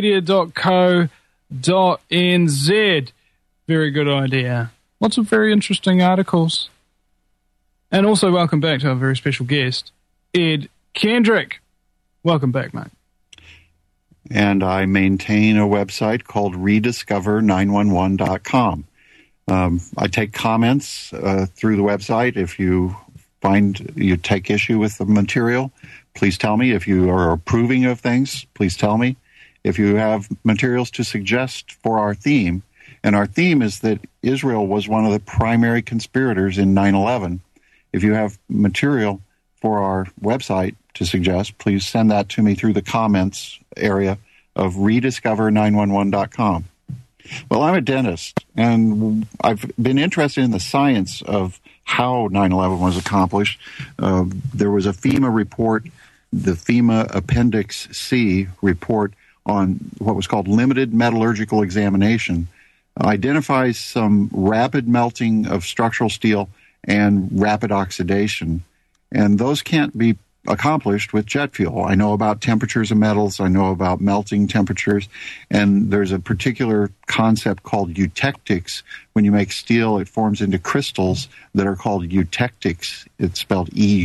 GuerrillaMedia.co.nz. Very good idea. Lots of very interesting articles. And also, welcome back to our very special guest, Ed Kendrick. Welcome back, mate. And I maintain a website called rediscover911.com. I take comments through the website. If you find you take issue with the material, please tell me. If you are approving of things, please tell me. If you have materials to suggest for our theme, and our theme is that Israel was one of the primary conspirators in 9/11. If you have material for our website to suggest, please send that to me through the comments area of rediscover911.com. Well, I'm a dentist, and I've been interested in the science of how 9/11 was accomplished. There was a FEMA report, the FEMA Appendix C report on what was called limited metallurgical examination, identifies some rapid melting of structural steel and rapid oxidation. And those can't be accomplished with jet fuel. I know about temperatures of metals. I know about melting temperatures. And there's a particular concept called eutectics. When you make steel, it forms into crystals that are called eutectics. It's spelled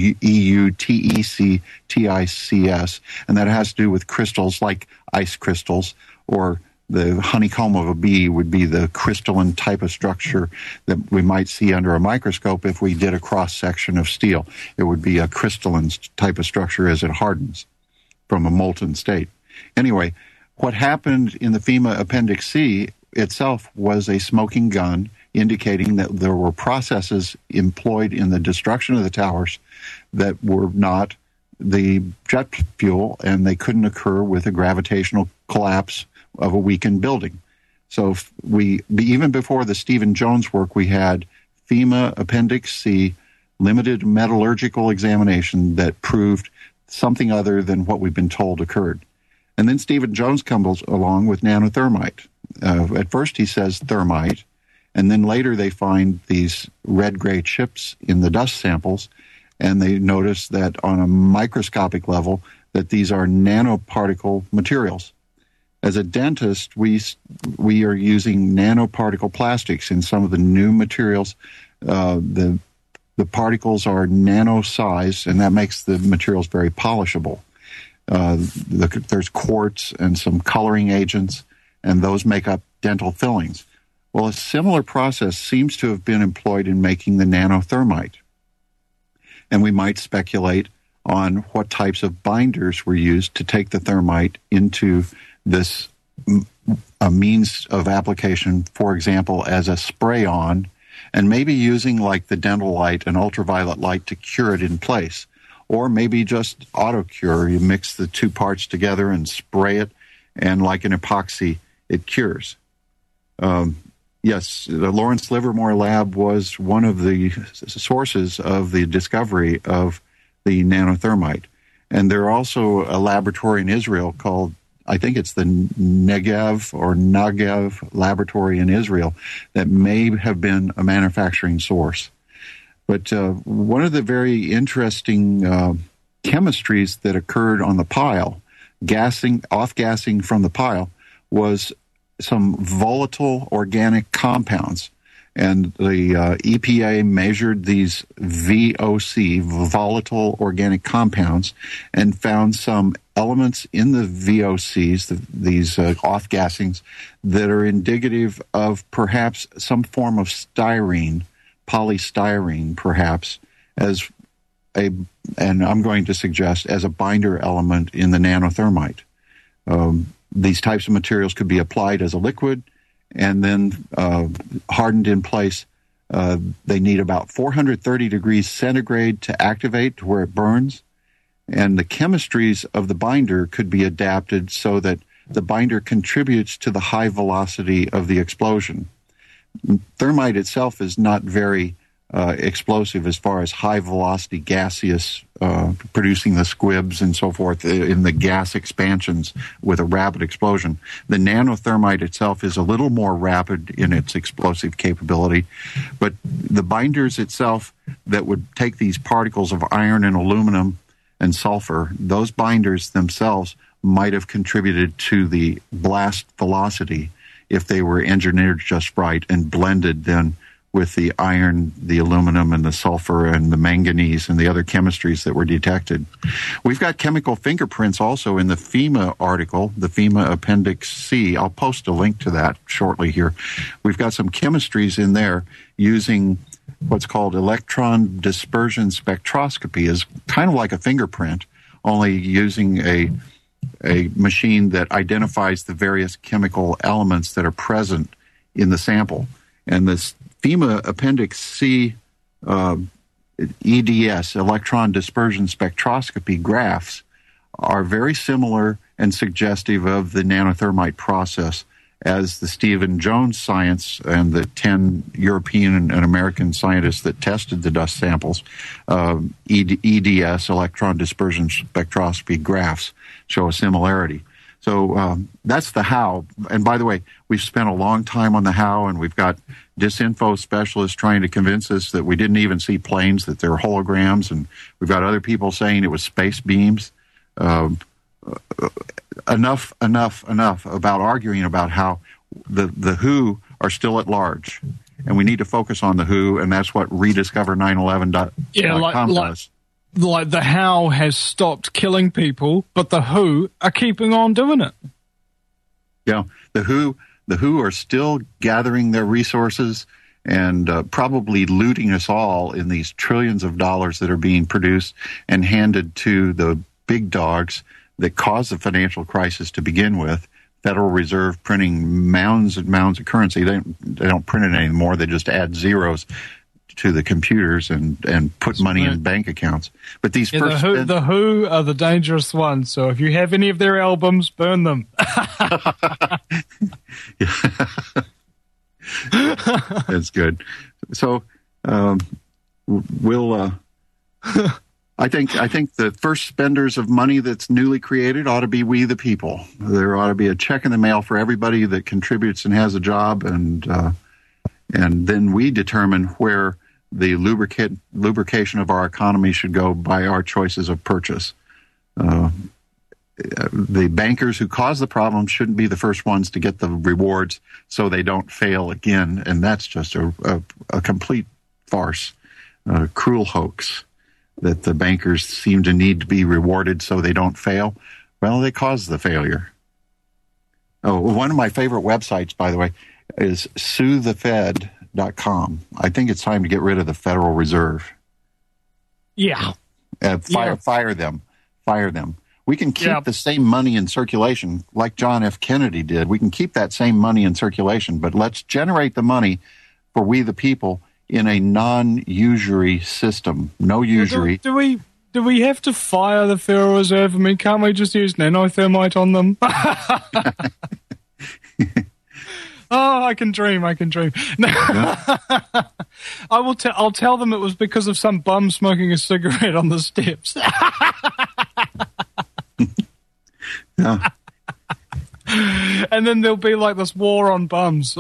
EUTECTICS. And that has to do with crystals like ice crystals, or the honeycomb of a bee would be the crystalline type of structure that we might see under a microscope if we did a cross-section of steel. It would be a crystalline type of structure as it hardens from a molten state. Anyway, what happened in the FEMA Appendix C itself was a smoking gun indicating that there were processes employed in the destruction of the towers that were not the jet fuel, and they couldn't occur with a gravitational collapse of a weakened building. So even before the Stephen Jones work, we had FEMA Appendix C limited metallurgical examination that proved something other than what we've been told occurred. And then Stephen Jones comes along with nanothermite. At first he says thermite, and then later they find these red-gray chips in the dust samples, and they notice that on a microscopic level that these are nanoparticle materials. As a dentist, we are using nanoparticle plastics in some of the new materials. The particles are nano size, and that makes the materials very polishable. There's quartz and some coloring agents, and those make up dental fillings. Well, a similar process seems to have been employed in making the nanothermite. And we might speculate on what types of binders were used to take the thermite into this a means of application, for example, as a spray-on, and maybe using like the dental light and ultraviolet light to cure it in place. Or maybe just auto-cure. You mix the two parts together and spray it, and like an epoxy, it cures. Yes, the Lawrence Livermore Lab was one of the sources of the discovery of the nanothermite. And there's also a laboratory in Israel called, I think it's the Negev laboratory in Israel, that may have been a manufacturing source. But one of the very interesting chemistries that occurred on the pile, off-gassing from the pile, was some volatile organic compounds. And the EPA measured these VOC, volatile organic compounds, and found some elements in the VOCs, these off-gassings, that are indicative of perhaps some form of styrene, polystyrene perhaps, and I'm going to suggest as a binder element in the nanothermite. These types of materials could be applied as a liquid and then hardened in place. They need about 430 degrees centigrade to activate to where it burns. And the chemistries of the binder could be adapted so that the binder contributes to the high velocity of the explosion. Thermite itself is not very explosive as far as high velocity gaseous, producing the squibs and so forth in the gas expansions with a rapid explosion. The nanothermite itself is a little more rapid in its explosive capability, but the binders itself that would take these particles of iron and aluminum and sulfur, those binders themselves might have contributed to the blast velocity if they were engineered just right and blended then with the iron, the aluminum, and the sulfur, and the manganese, and the other chemistries that were detected. We've got chemical fingerprints also in the FEMA article, the FEMA Appendix C. I'll post a link to that shortly here. We've got some chemistries in there using what's called electron dispersion spectroscopy, is kind of like a fingerprint, only using a machine that identifies the various chemical elements that are present in the sample. And this FEMA Appendix C EDS, electron dispersion spectroscopy graphs, are very similar and suggestive of the nanothermite process as the Stephen Jones science and the 10 European and American scientists that tested the dust samples, EDS, electron dispersion spectroscopy graphs, show a similarity. So that's the how. And by the way, we've spent a long time on the how, and we've got disinfo specialists trying to convince us that we didn't even see planes, that they're holograms, and we've got other people saying it was space beams. Enough about arguing about how the WHO are still at large. And we need to focus on the WHO, and that's what rediscover911.com does. Like the how has stopped killing people, but the WHO are keeping on doing it. Yeah, the WHO are still gathering their resources and probably looting us all in these trillions of dollars that are being produced and handed to the big dogs that caused the financial crisis to begin with. Federal Reserve printing mounds and mounds of currency. They don't print it anymore. They just add zeros. to the computers and put money in bank accounts. But these first the Who are the dangerous ones. So if you have any of their albums, burn them. That's good. So we'll. I think the first spenders of money that's newly created ought to be we the people. There ought to be a check in the mail for everybody that contributes and has a job, and then we determine where the lubrication of our economy should go by our choices of purchase. The bankers who cause the problem shouldn't be the first ones to get the rewards, so they don't fail again, and that's just a complete farce, a cruel hoax. That the bankers seem to need to be rewarded so they don't fail. Well, they cause the failure. Oh, one of my favorite websites, by the way, is suethefed.com. I think it's time to get rid of the Federal Reserve. Yeah. Fire them. We can keep the same money in circulation like John F. Kennedy did. We can keep that same money in circulation, but let's generate the money for we the people in a non-usury system. No usury. Do we have to fire the Federal Reserve? I mean, can't we just use nanothermite on them? Oh, I can dream. Yeah. I'll tell them it was because of some bum smoking a cigarette on the steps. Yeah. And then there'll be like this war on bums.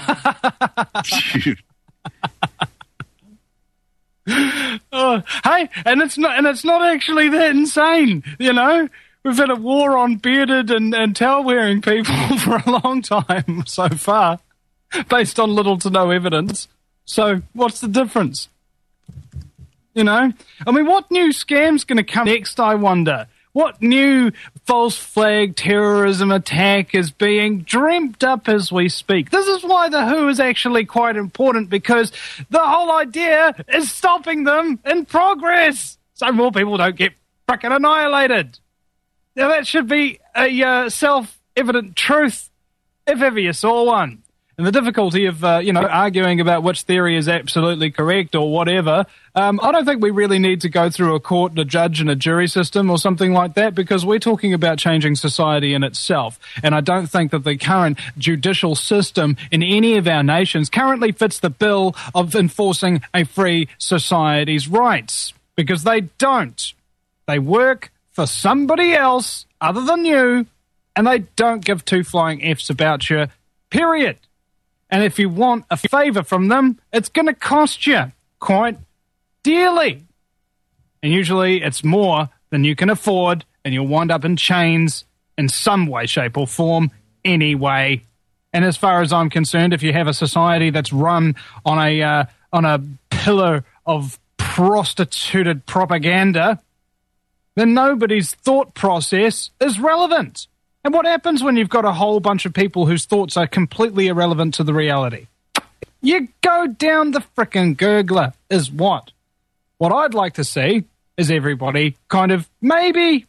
Hey, and it's not actually that insane, you know. We've had a war on bearded and towel-wearing people for a long time so far, based on little to no evidence. So what's the difference? You know? I mean, what new scam's going to come next, I wonder? What new false flag terrorism attack is being dreamt up as we speak? This is why the Who is actually quite important, because the whole idea is stopping them in progress so more people don't get frickin' annihilated. Now, that should be a self-evident truth if ever you saw one. And the difficulty of, arguing about which theory is absolutely correct or whatever, I don't think we really need to go through a court, a judge, and a jury system or something like that, because we're talking about changing society in itself. And I don't think that the current judicial system in any of our nations currently fits the bill of enforcing a free society's rights, because they don't. They work for somebody else other than you, and they don't give two flying Fs about you, period. And if you want a favor from them, it's going to cost you quite dearly. And usually it's more than you can afford, and you'll wind up in chains in some way, shape, or form anyway. And as far as I'm concerned, if you have a society that's run on a pillar of prostituted propaganda, then nobody's thought process is relevant. And what happens when you've got a whole bunch of people whose thoughts are completely irrelevant to the reality? You go down the frickin' gurgler, is what? What I'd like to see is everybody kind of maybe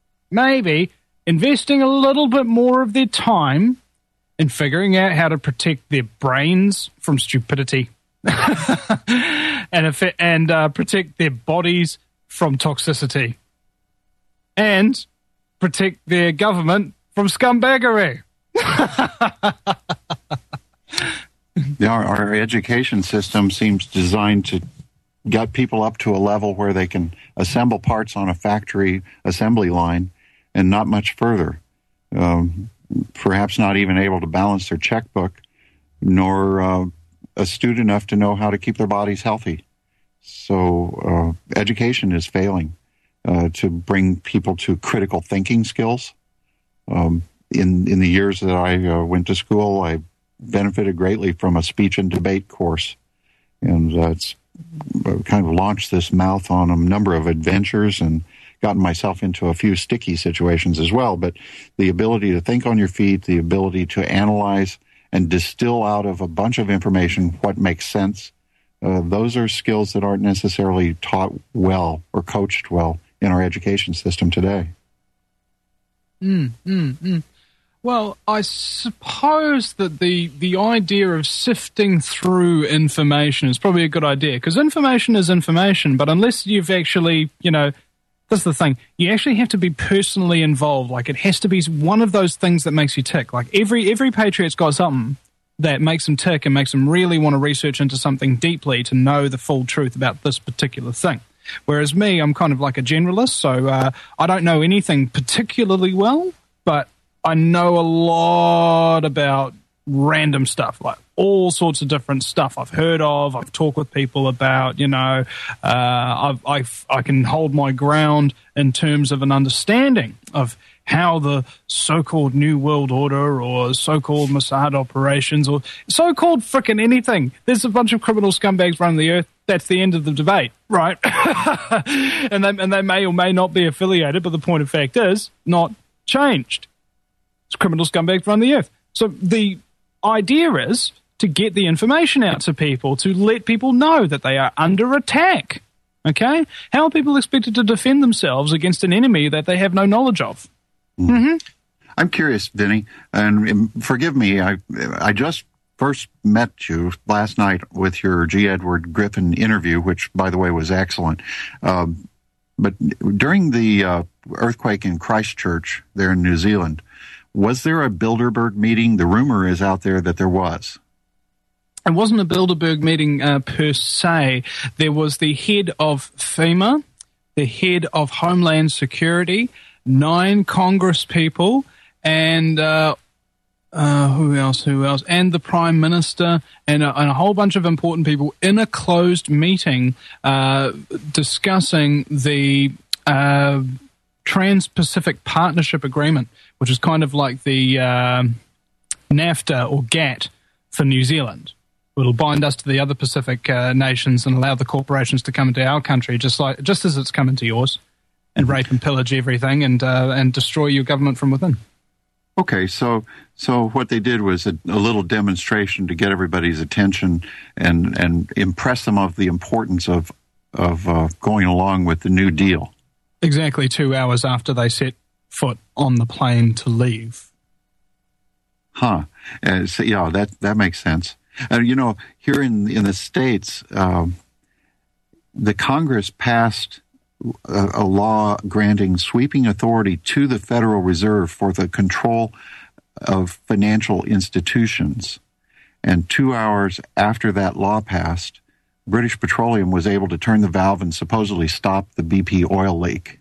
investing a little bit more of their time in figuring out how to protect their brains from stupidity and protect their bodies from toxicity and protect their government from scumbaggery. Our education system seems designed to get people up to a level where they can assemble parts on a factory assembly line and not much further. Perhaps not even able to balance their checkbook, nor astute enough to know how to keep their bodies healthy. So education is failing to bring people to critical thinking skills. In the years that I went to school, I benefited greatly from a speech and debate course, and it's kind of launched this mouth on a number of adventures and gotten myself into a few sticky situations as well. But the ability to think on your feet, the ability to analyze and distill out of a bunch of information what makes sense, those are skills that aren't necessarily taught well or coached well in our education system today. Well, Well, I suppose that the idea of sifting through information is probably a good idea, because information is information, but unless you've actually, that's the thing, you actually have to be personally involved. Like, it has to be one of those things that makes you tick. Like, every Patriot's got something that makes them tick and makes them really want to research into something deeply to know the full truth about this particular thing. Whereas me, I'm kind of like a generalist, so I don't know anything particularly well, but I know a lot about random stuff, like all sorts of different stuff I've heard of, I've talked with people about, I can hold my ground in terms of an understanding of how the so-called New World Order or so-called Mossad operations or so-called frickin' anything. There's a bunch of criminal scumbags running the earth. That's the end of the debate, right? and they may or may not be affiliated, but the point of fact is not changed. It's criminal scumbags run the earth. So the idea is to get the information out to people, to let people know that they are under attack. Okay? How are people expected to defend themselves against an enemy that they have no knowledge of? Mm-hmm. I'm curious, Vinny, and forgive me, I just first met you last night with your G. Edward Griffin interview, which, by the way, was excellent. But during the earthquake in Christchurch there in New Zealand, was there a Bilderberg meeting? The rumor is out there that there was. It wasn't a Bilderberg meeting per se. There was the head of FEMA, the head of Homeland Security, 9 Congress people, and who else? And the Prime Minister and a whole bunch of important people in a closed meeting discussing the Trans-Pacific Partnership Agreement, which is kind of like the NAFTA or GATT for New Zealand. It'll bind us to the other Pacific nations and allow the corporations to come into our country, just as it's come into yours, and rape and pillage everything and destroy your government from within. Okay, so what they did was a little demonstration to get everybody's attention and impress them of the importance of going along with the New Deal. Exactly 2 hours after they set foot on the plane to leave. Huh. So, yeah, that makes sense. Here in the States, the Congress passed a law granting sweeping authority to the Federal Reserve for the control of financial institutions. And 2 hours after that law passed, British Petroleum was able to turn the valve and supposedly stop the BP oil leak.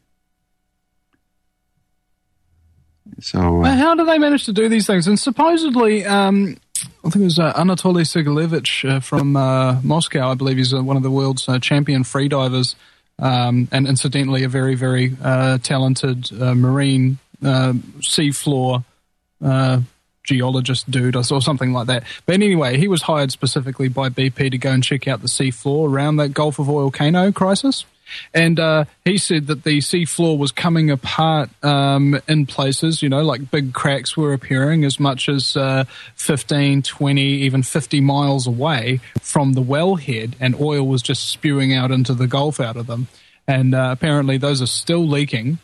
So, how do they manage to do these things? And supposedly, I think it was Anatoly Sigalevich from Moscow. I believe he's one of the world's champion freedivers, and incidentally, a very, very talented marine seafloor geologist dude or something like that. But anyway, he was hired specifically by BP to go and check out the seafloor around that Gulf of Oil Cano crisis. And he said that the seafloor was coming apart in places, like big cracks were appearing as much as 15, 20, even 50 miles away from the wellhead, and oil was just spewing out into the Gulf out of them. And apparently those are still leaking.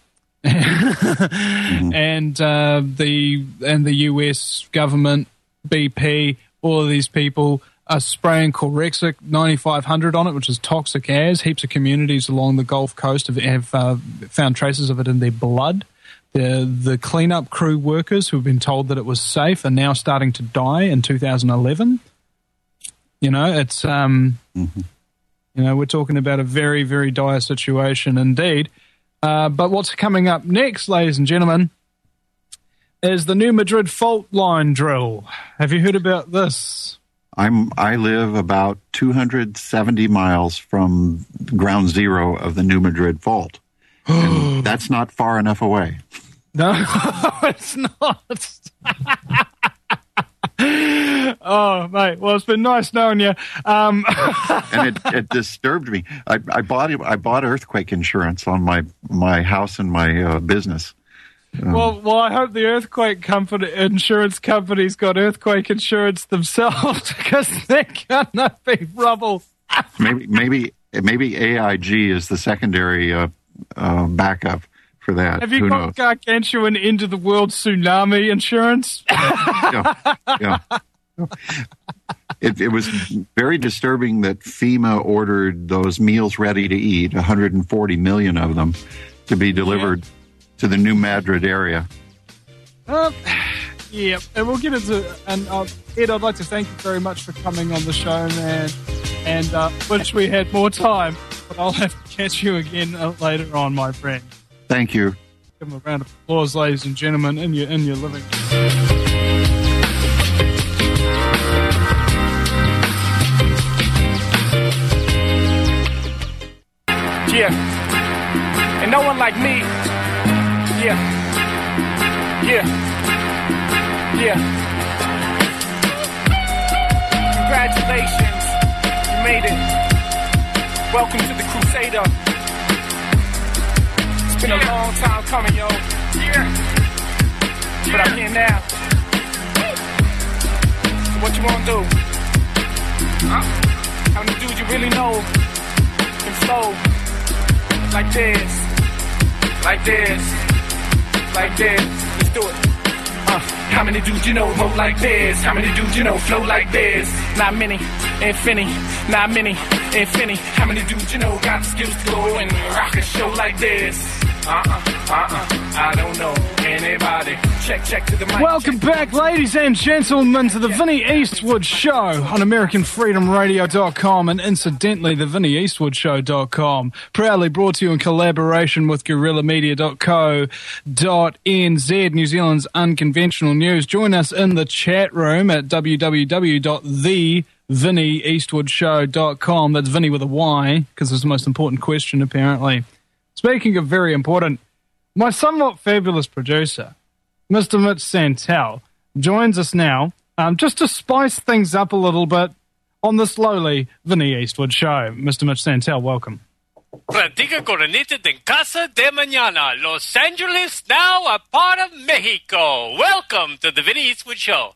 And the US government, BP, all of these people are spraying Corexit 9500 on it, which is toxic as. Heaps of communities along the Gulf Coast have found traces of it in their blood. The cleanup crew workers who have been told that it was safe are now starting to die in 2011. It's we're talking about a very, very dire situation indeed. But what's coming up next, ladies and gentlemen, is the New Madrid fault line drill. Have you heard about this? I live about 270 miles from ground zero of the New Madrid fault. And that's not far enough away. No, it's not. Oh, mate. Well, it's been nice knowing you. And it disturbed me. I bought earthquake insurance on my house and my business. Well, I hope the earthquake insurance company's got earthquake insurance themselves, because they're gonna be rubble. maybe AIG is the secondary backup for that. Have you Who got knows? gargantuan end of the world tsunami insurance? Yeah. It was very disturbing that FEMA ordered those meals ready to eat, 140 million of them, to be delivered to the New Madrid area. Yeah, and we'll get into. And Ed, I'd like to thank you very much for coming on the show, man. And wish we had more time, but I'll have to catch you again later on, my friend. Thank you. Give them a round of applause, ladies and gentlemen, in your living room. Yeah, and no one like me. Yeah, Congratulations, you made it. Welcome to the Crusader. It's been a long time coming, yo. But I'm here now. So what you wanna do? How many dudes you really know can flow? Like this, like this, like this. Let's do it. How many dudes you know vote like this? How many dudes you know flow like this? Not many, infinity. Not many, infinity. How many dudes you know got the skills to go and rock a show like this? I don't know anybody. Check to the mic. Welcome back, ladies and gentlemen, to the Vinnie Eastwood Show on AmericanFreedomRadio.com and incidentally, the VinnieEastwoodShow.com. Proudly brought to you in collaboration with GuerrillaMedia.co.nz, New Zealand's unconventional news. Join us in the chat room at www.theVinnieEastwoodShow.com. That's Vinnie with a Y, because it's the most important question, apparently. Speaking of very important, my somewhat fabulous producer, Mr. Mitch Santel, joins us now just to spice things up a little bit on this lowly Vinnie Eastwood Show. Mr. Mitch Santel, welcome. Platica Coronita de Casa de Mañana, Los Angeles, now a part of Mexico. Welcome to the Vinnie Eastwood Show.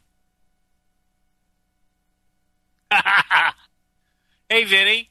Hey, Vinnie.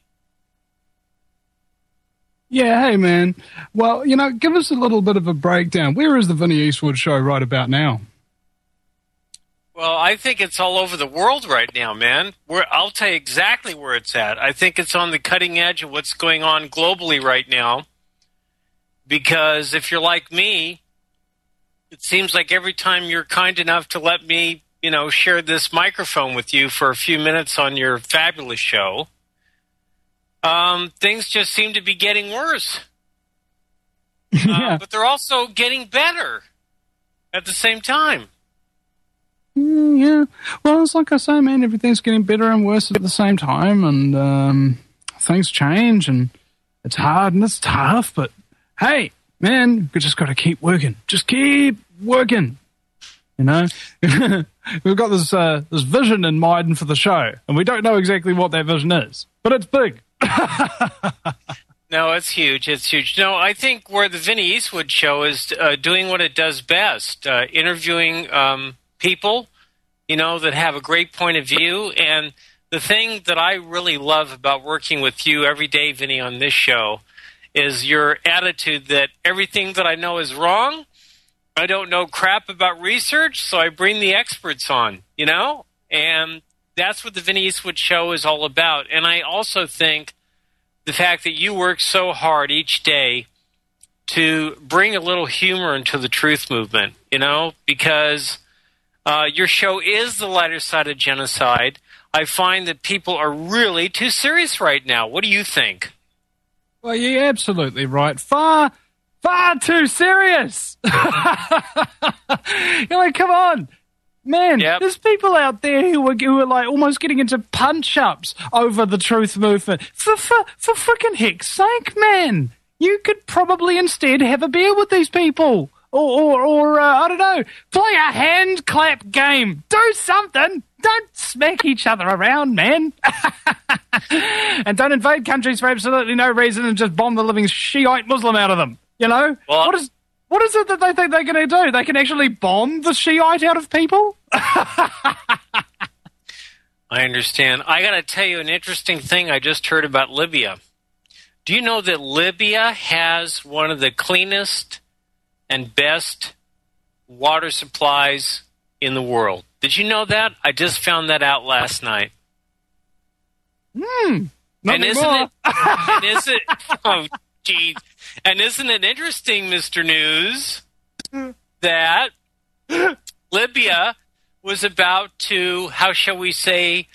Yeah, hey, man. Well, give us a little bit of a breakdown. Where is the Vinnie Eastwood Show right about now? Well, I think it's all over the world right now, man. I'll tell you exactly where it's at. I think it's on the cutting edge of what's going on globally right now. Because if you're like me, it seems like every time you're kind enough to let me, share this microphone with you for a few minutes on your fabulous show, things just seem to be getting worse. Yeah. But they're also getting better at the same time. Yeah. Well, it's like I say, man, everything's getting better and worse at the same time, and things change, and it's hard and it's tough, but hey, man, we just got to keep working. Just keep working. We've got this vision in mind for the show, and we don't know exactly what that vision is, but it's big. No, it's huge. It's huge. No, I think where the Vinnie Eastwood Show is doing what it does best, interviewing people, that have a great point of view. And the thing that I really love about working with you every day, Vinnie, on this show is your attitude that everything that I know is wrong. I don't know crap about research, so I bring the experts on, And that's what the Vinnie Eastwood Show is all about. And I also think the fact that you work so hard each day to bring a little humor into the truth movement, because your show is the lighter side of genocide. I find that people are really too serious right now. What do you think? Well, you're absolutely right. Far too serious. Come on. Man, There's people out there who are like almost getting into punch-ups over the truth movement. For frickin' heck's sake, man. You could probably instead have a beer with these people. Or I don't know, play a hand clap game. Do something. Don't smack each other around, man. And don't invade countries for absolutely no reason and just bomb the living Shiite Muslim out of them. Well, what is it that they think they're going to do? They can actually bomb the Shiite out of people? I understand. I got to tell you an interesting thing I just heard about Libya. Do you know that Libya has one of the cleanest and best water supplies in the world. Did you know that? I just found that out last night. Not And isn't anymore. oh, geez. And isn't it interesting, Mr. News, that Libya was about to, how shall we say,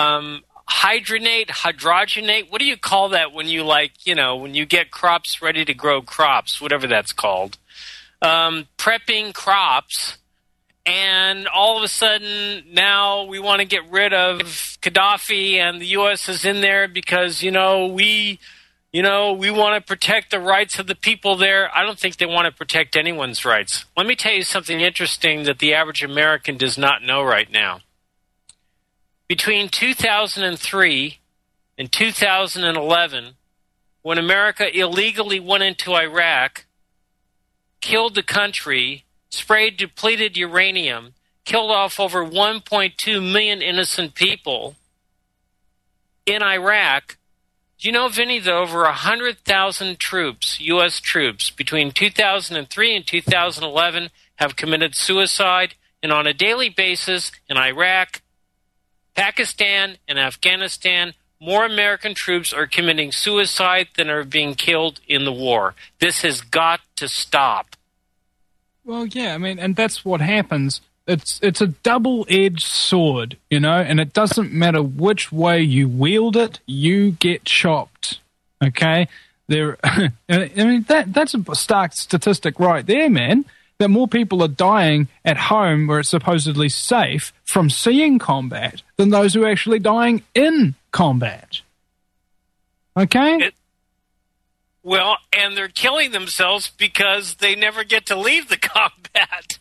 hydrogenate. What do you call that when you when you get crops ready to grow crops, whatever that's called? Prepping crops. And all of a sudden, now we want to get rid of Gaddafi, and the U.S. is in there because, we want to protect the rights of the people there. I don't think they want to protect anyone's rights. Let me tell you something interesting that the average American does not know right now. Between 2003 and 2011, when America illegally went into Iraq, killed the country, sprayed depleted uranium, killed off over 1.2 million innocent people in Iraq. Do you know, Vinny, that over 100,000 troops, U.S. troops, between 2003 and 2011 have committed suicide, and on a daily basis in Iraq, Pakistan, and Afghanistan, more American troops are committing suicide than are being killed in the war. This has got to stop. Well, yeah, and that's what happens. It's a double-edged sword, and it doesn't matter which way you wield it, you get chopped. Okay? That's a stark statistic right there, man. That more people are dying at home where it's supposedly safe from seeing combat than those who are actually dying in combat. Okay? Well, and they're killing themselves because they never get to leave the combat.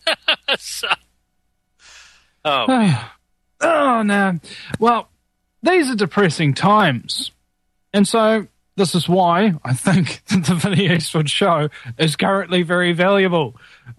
Oh, no. Well, these are depressing times. And so this is why I think the Vinny Eastwood Show is currently very valuable.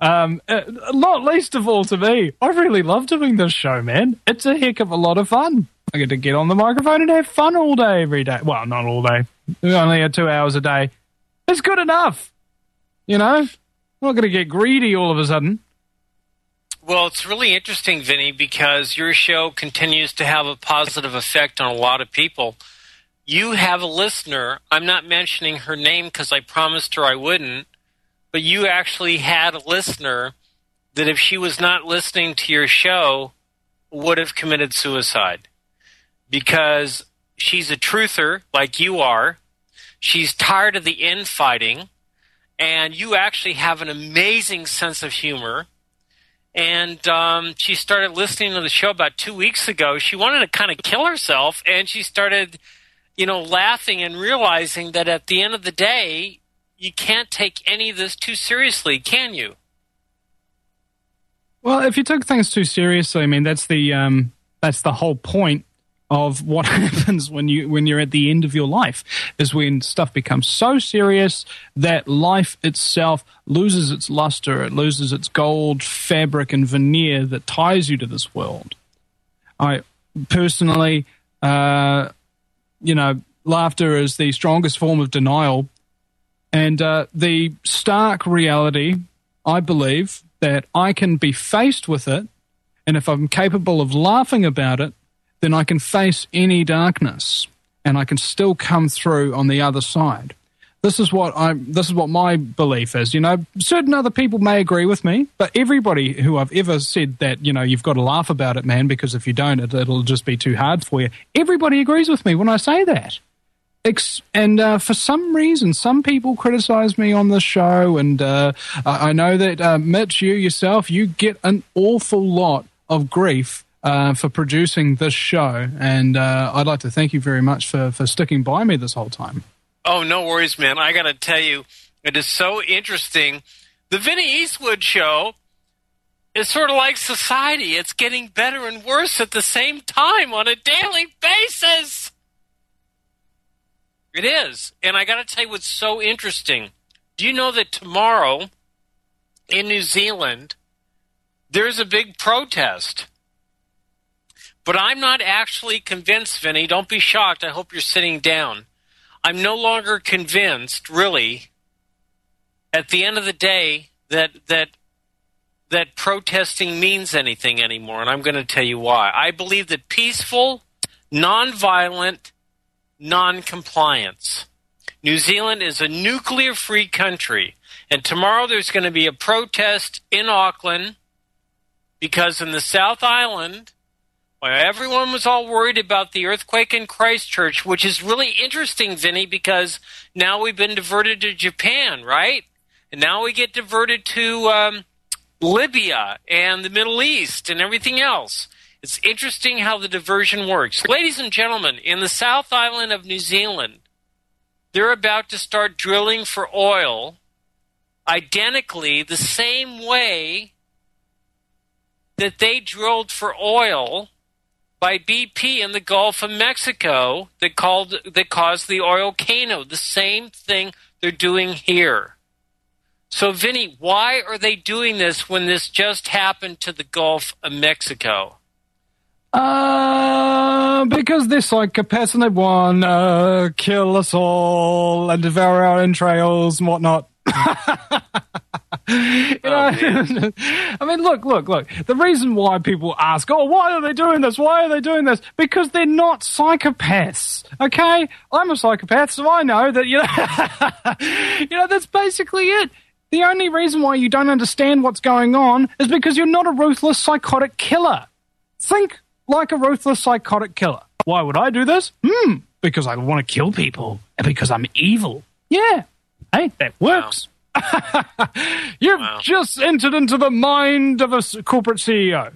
Not least of all to me. I really love doing this show, man. It's a heck of a lot of fun. I get to get on the microphone and have fun all day, every day. Well, not all day. We only had 2 hours a day. It's good enough. I'm not going to get greedy all of a sudden. Well, it's really interesting, Vinny, because your show continues to have a positive effect on a lot of people. You have a listener. I'm not mentioning her name because I promised her I wouldn't, but you actually had a listener that if she was not listening to your show would have committed suicide because she's a truther like you are. She's tired of the infighting, and you actually have an amazing sense of humor. And she started listening to the show about 2 weeks ago. She wanted to kind of kill herself, and she started, laughing and realizing that at the end of the day, you can't take any of this too seriously, can you? Well, if you took things too seriously, that's the whole point of what happens when you're at the end of your life, is when stuff becomes so serious that life itself loses its luster, it loses its gold fabric and veneer that ties you to this world. I personally, laughter is the strongest form of denial, and the stark reality, I believe, that I can be faced with it, and if I'm capable of laughing about it, then I can face any darkness, and I can still come through on the other side. This is what my belief is. Certain other people may agree with me, but everybody who I've ever said that, you've got to laugh about it, man, because if you don't, it'll just be too hard for you. Everybody agrees with me when I say that. And for some reason, some people criticize me on the show, and I know that, Mitch, you get an awful lot of grief for producing this show, and I'd like to thank you very much for sticking by me this whole time. Oh, no worries, man. I got to tell you, it is so interesting. The Vinny Eastwood Show is sort of like society. It's getting better and worse at the same time on a daily basis. It is. And I got to tell you what's so interesting. Do you know that tomorrow in New Zealand, there's a big protest? But I'm not actually convinced, Vinny. Don't be shocked. I hope you're sitting down. I'm no longer convinced, really, at the end of the day, that protesting means anything anymore, and I'm going to tell you why. I believe that peaceful, nonviolent, non-compliance. New Zealand is a nuclear-free country, and tomorrow there's going to be a protest in Auckland because in the South Island, while everyone was all worried about the earthquake in Christchurch, which is really interesting, Vinny, because now we've been diverted to Japan, right? And now we get diverted to Libya and the Middle East and everything else. It's interesting how the diversion works. Ladies and gentlemen, in the South Island of New Zealand, they're about to start drilling for oil identically the same way that they drilled for oil by BP in the Gulf of Mexico that caused the oil volcano. The same thing they're doing here. So, Vinny, why are they doing this when this just happened to the Gulf of Mexico? Because they're psychopaths and they want to kill us all and devour our entrails and whatnot. I mean, look. The reason why people ask, why are they doing this? Why are they doing this? Because they're not psychopaths, okay? I'm a psychopath, so I know that, that's basically it. The only reason why you don't understand what's going on is because you're not a ruthless psychotic killer. Think like a ruthless psychotic killer. Why would I do this? Because I want to kill people and because I'm evil. Yeah. Hey, that works. Wow. You've just entered into the mind of a corporate CEO.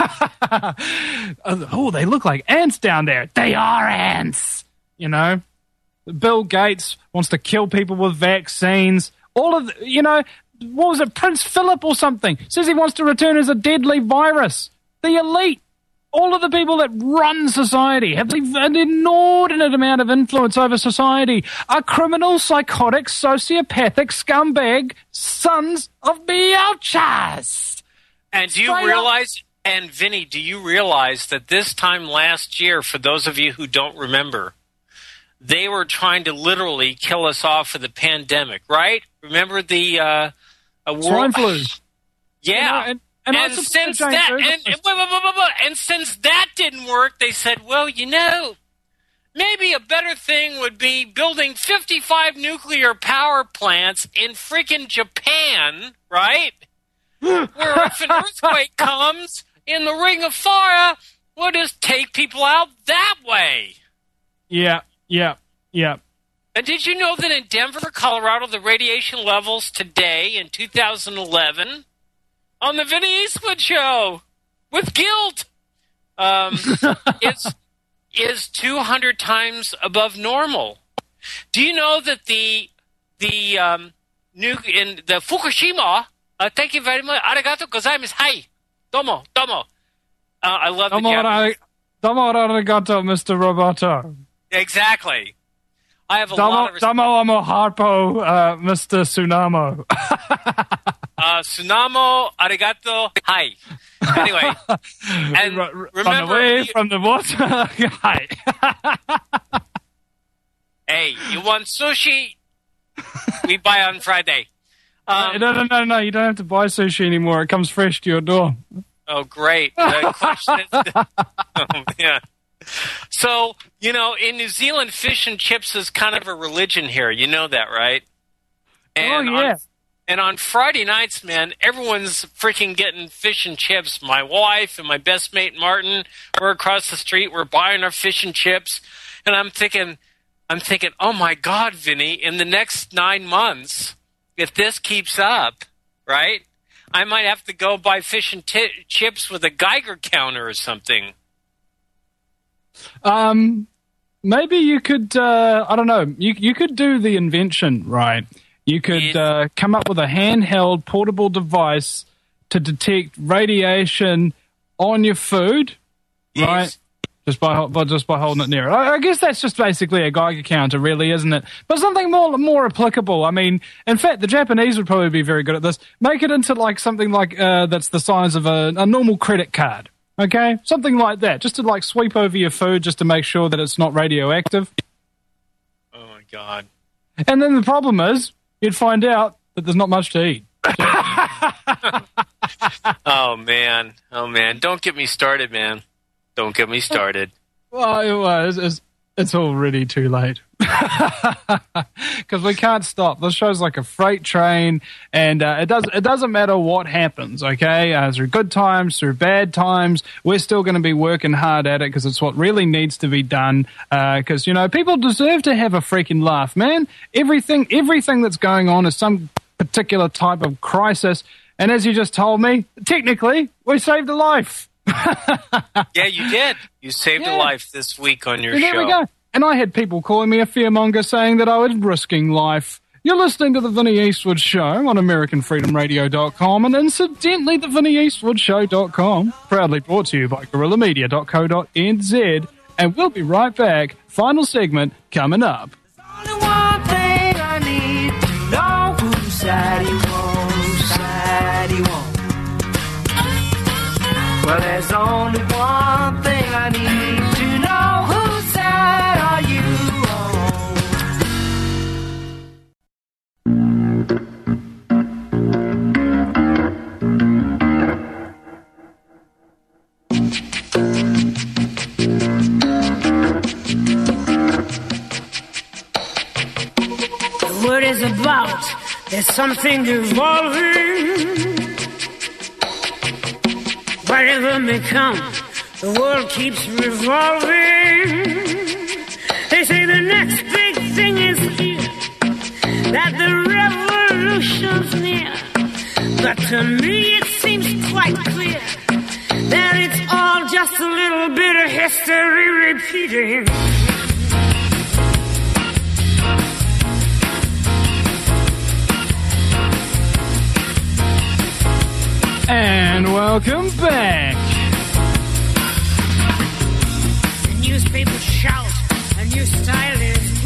They look like ants down there. They are ants. Bill Gates wants to kill people with vaccines. All of what was it, Prince Philip or something, says he wants to return as a deadly virus. The elite, all of the people that run society, have an inordinate amount of influence over society, are criminal, psychotic, sociopathic, scumbag sons of Beelzebub. And do you realize, and Vinny, do you realize that this time last year, for those of you who don't remember, they were trying to literally kill us off for the pandemic, right? Remember the swine flu? Yeah. And since that didn't work, they said, well, maybe a better thing would be building 55 nuclear power plants in freaking Japan, right? Where if an earthquake comes in the Ring of Fire, we'll just take people out that way. Yeah. And did you know that in Denver, Colorado, the radiation levels today in 2011 on the Vinny Eastwood Show with guilt is 200 times above normal? Do you know that the Fukushima? Thank you very much. Arigato gozaimasu. Hi, domo. I love the Japanese. Domo arigato, Mr. Roboto. Exactly. I have a lot of respect. Domo amo harpo, Mr. Tsunamo. Tsunamo, arigato, hi. Anyway, and run away from the water. Hi. Hey, you want sushi? We buy on Friday. No. You don't have to buy sushi anymore. It comes fresh to your door. Oh, great. The question is... yeah. So, in New Zealand, fish and chips is kind of a religion here. You know that, right? And on Friday nights, man, everyone's freaking getting fish and chips. My wife and my best mate, Martin, we're across the street. We're buying our fish and chips. And I'm thinking, oh, my God, Vinny, in the next 9 months, if this keeps up, right, I might have to go buy fish and chips with a Geiger counter or something. Maybe you could, I don't know, you could do the invention, right? You could come up with a handheld portable device to detect radiation on your food, right? Just by holding it near it. I guess that's just basically a Geiger counter, really, isn't it? But something more applicable. I mean, in fact, the Japanese would probably be very good at this. Make it into something that's the size of a normal credit card. Okay, something like that, just to sweep over your food, just to make sure that it's not radioactive. Oh my God! And then the problem is, you'd find out that there's not much to eat. Oh man. Don't get me started, man. Don't get me started. Well, it's already too late. Because we can't stop. This show's like a freight train, and it doesn't matter what happens, okay? Through good times, through bad times, we're still going to be working hard at it because it's what really needs to be done. Because, people deserve to have a freaking laugh, man. Everything that's going on is some particular type of crisis, and as you just told me, technically, we saved a life. Yeah, you did. You saved a life this week on your show. There we go. And I had people calling me a fearmonger saying that I was risking life. You're listening to the Vinny Eastwood Show on AmericanFreedomRadio.com and incidentally the VinnyEastwoodShow.com. Proudly brought to you by GorillaMedia.co.nz. And we'll be right back. Final segment coming up. There's only one thing I need to know whose side he won't. Well, there's only one thing I need to know whose side are you The word is about, there's something evolving. Whatever may come, the world keeps revolving. They say the next big thing is here, that the revolution's near. But to me it seems quite clear that it's all just a little bit of history repeating. And welcome back. The newspapers shout, a new style is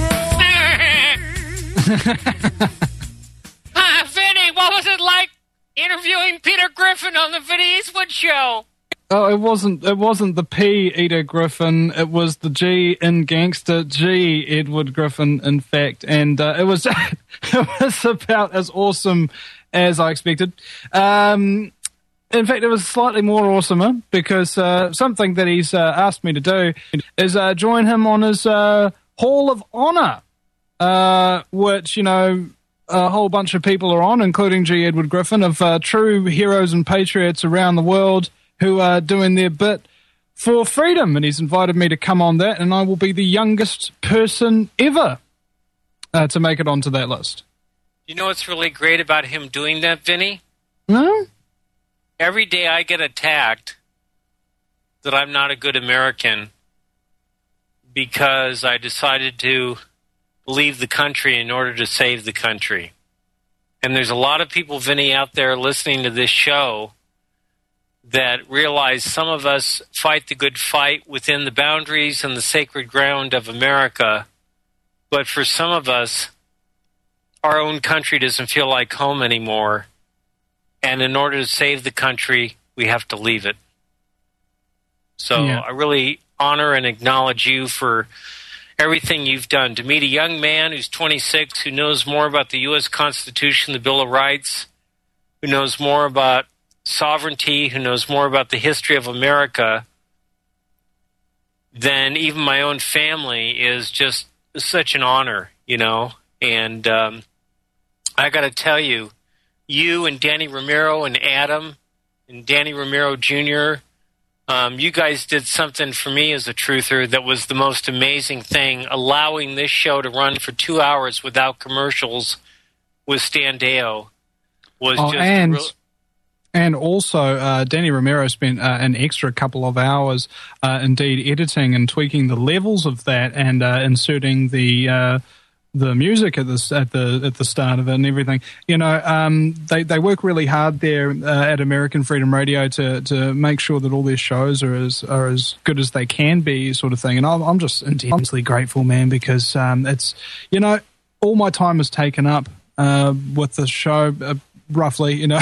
growing. Vinny, what was it like interviewing Peter Griffin on the Vinny Eastwood Show? Oh, it wasn't the P. Eater Griffin. It was the G in Gangster, G. Edward Griffin, in fact, and it was about as awesome as I expected. In fact, it was slightly more awesomer because something that he's asked me to do is join him on his Hall of Honor, which, a whole bunch of people are on, including G. Edward Griffin, of true heroes and patriots around the world who are doing their bit for freedom. And he's invited me to come on that, and I will be the youngest person ever to make it onto that list. You know what's really great about him doing that, Vinny? No? Every day I get attacked that I'm not a good American because I decided to leave the country in order to save the country. And there's a lot of people, Vinny, out there listening to this show that realize some of us fight the good fight within the boundaries and the sacred ground of America. But for some of us, our own country doesn't feel like home anymore. And in order to save the country, we have to leave it. So yeah. I really honor and acknowledge you for everything you've done. To meet a young man who's 26, who knows more about the U.S. Constitution, the Bill of Rights, who knows more about sovereignty, who knows more about the history of America than even my own family is just such an honor, And I got to tell you, you and Danny Romero and Adam and Danny Romero Jr., you guys did something for me as a truther that was the most amazing thing, allowing this show to run for 2 hours without commercials with Stan Deo was And also, Danny Romero spent an extra couple of hours, indeed, editing and tweaking the levels of that and inserting the music at the start of it and everything. They work really hard there at American Freedom Radio to make sure that all their shows are as good as they can be, sort of thing. And I'm just intensely grateful, man, because it's all my time is taken up with the show. Roughly, and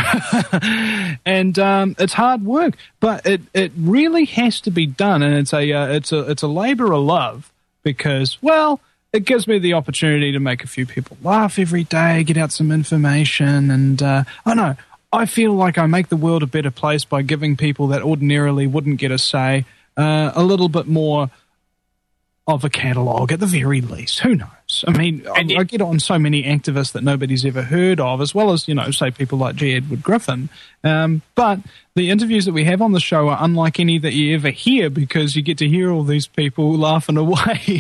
it's hard work, but it really has to be done, and it's a labor of love because, well, it gives me the opportunity to make a few people laugh every day, get out some information, and I know I feel like I make the world a better place by giving people that ordinarily wouldn't get a say a little bit more of a catalogue at the very least. Who knows? I mean, I get on so many activists that nobody's ever heard of, as well as, you know, say people like G. Edward Griffin. But the interviews that we have on the show are unlike any that you ever hear, because you get to hear all these people laughing away.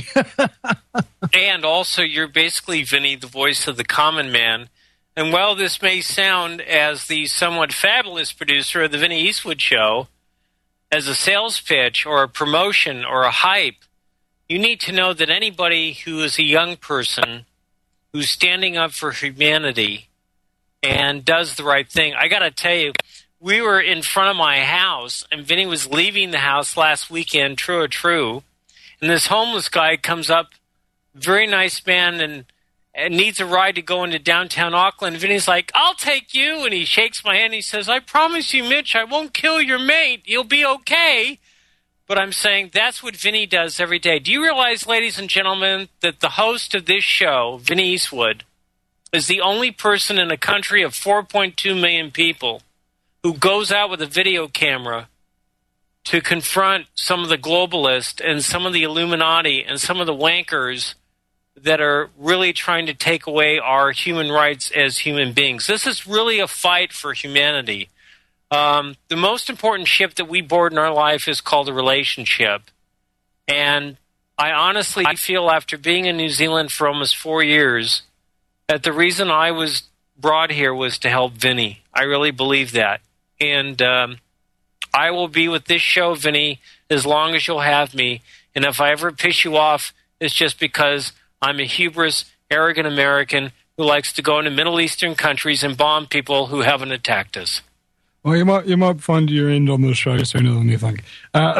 And also, you're basically, Vinny, the voice of the common man. And while this may sound, as the somewhat fabulous producer of the Vinny Eastwood Show, as a sales pitch or a promotion or a hype, you need to know that anybody who is a young person who's standing up for humanity and does the right thing, I got to tell you, we were in front of my house, and Vinny was leaving the house last weekend, true or true, and this homeless guy comes up, very nice man, and needs a ride to go into downtown Auckland. Vinny's like, I'll take you, and he shakes my hand. He says, I promise you, Mitch, I won't kill your mate. You'll be okay. But I'm saying that's what Vinny does every day. Do you realize, ladies and gentlemen, that the host of this show, Vinny Eastwood, is the only person in a country of 4.2 million people who goes out with a video camera to confront some of the globalists and some of the Illuminati and some of the wankers that are really trying to take away our human rights as human beings. This is really a fight for humanity. The most important ship that we board in our life is called a relationship. And I honestly feel, after being in New Zealand for almost 4 years, that the reason I was brought here was to help Vinny. I really believe that. And I will be with this show, Vinny, as long as you'll have me. And if I ever piss you off, it's just because I'm a hubris, arrogant American who likes to go into Middle Eastern countries and bomb people who haven't attacked us. Well, you might find your end on the show sooner than you think. Don't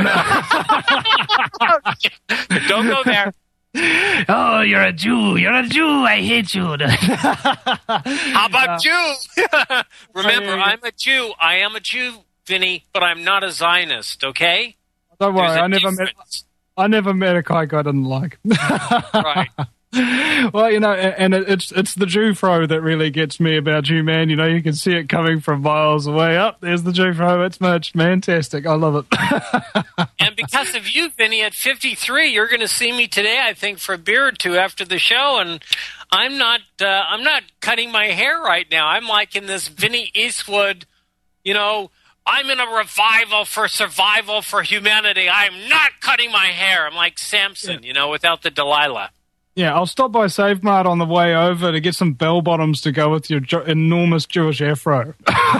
go there. Oh, you're a Jew. You're a Jew. I hate you. How about Jew? Remember, I'm a Jew. I am a Jew, Vinny, but I'm not a Zionist, okay? Don't worry, I never met a kike I didn't like. Right. Well, you know, and it's the Jewfro that really gets me about you, man. You know, you can see it coming from miles away. Up there's the Jewfro. It's Mitch. Fantastic. I love it. And because of you, Vinny, at 53, you're going to see me today, I think, for a beer or two after the show. And I'm not cutting my hair right now. I'm like in this Vinny Eastwood, you know, I'm in a revival for survival for humanity. I'm not cutting my hair. I'm like Samson, you know, without the Delilah. Yeah, I'll stop by Save Mart on the way over to get some bell bottoms to go with your enormous Jewish afro.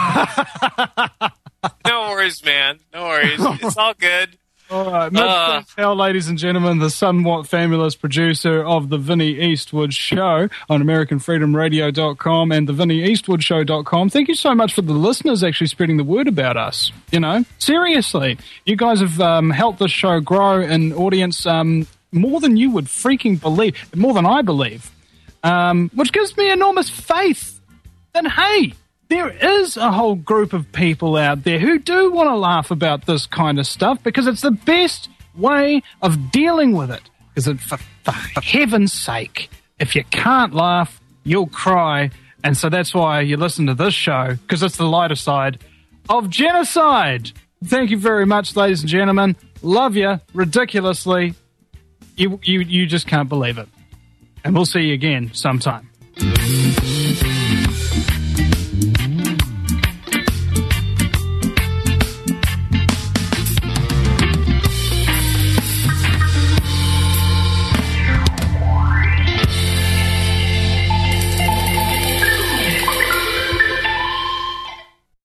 No worries, man. No worries. It's all good. All right. Mitch Patel, ladies and gentlemen, the somewhat fabulous producer of the Vinny Eastwood Show on AmericanFreedomRadio.com and the VinnyEastwoodShow.com. Thank you so much for the listeners actually spreading the word about us. You know, seriously, you guys have helped the show grow in audience more than you would freaking believe, more than I believe, which gives me enormous faith that, hey, there is a whole group of people out there who do want to laugh about this kind of stuff because it's the best way of dealing with it. Because for heaven's sake, if you can't laugh, you'll cry. And so that's why you listen to this show, because it's the lighter side of genocide. Thank you very much, ladies and gentlemen. Love you ridiculously. You just can't believe it. And we'll see you again sometime.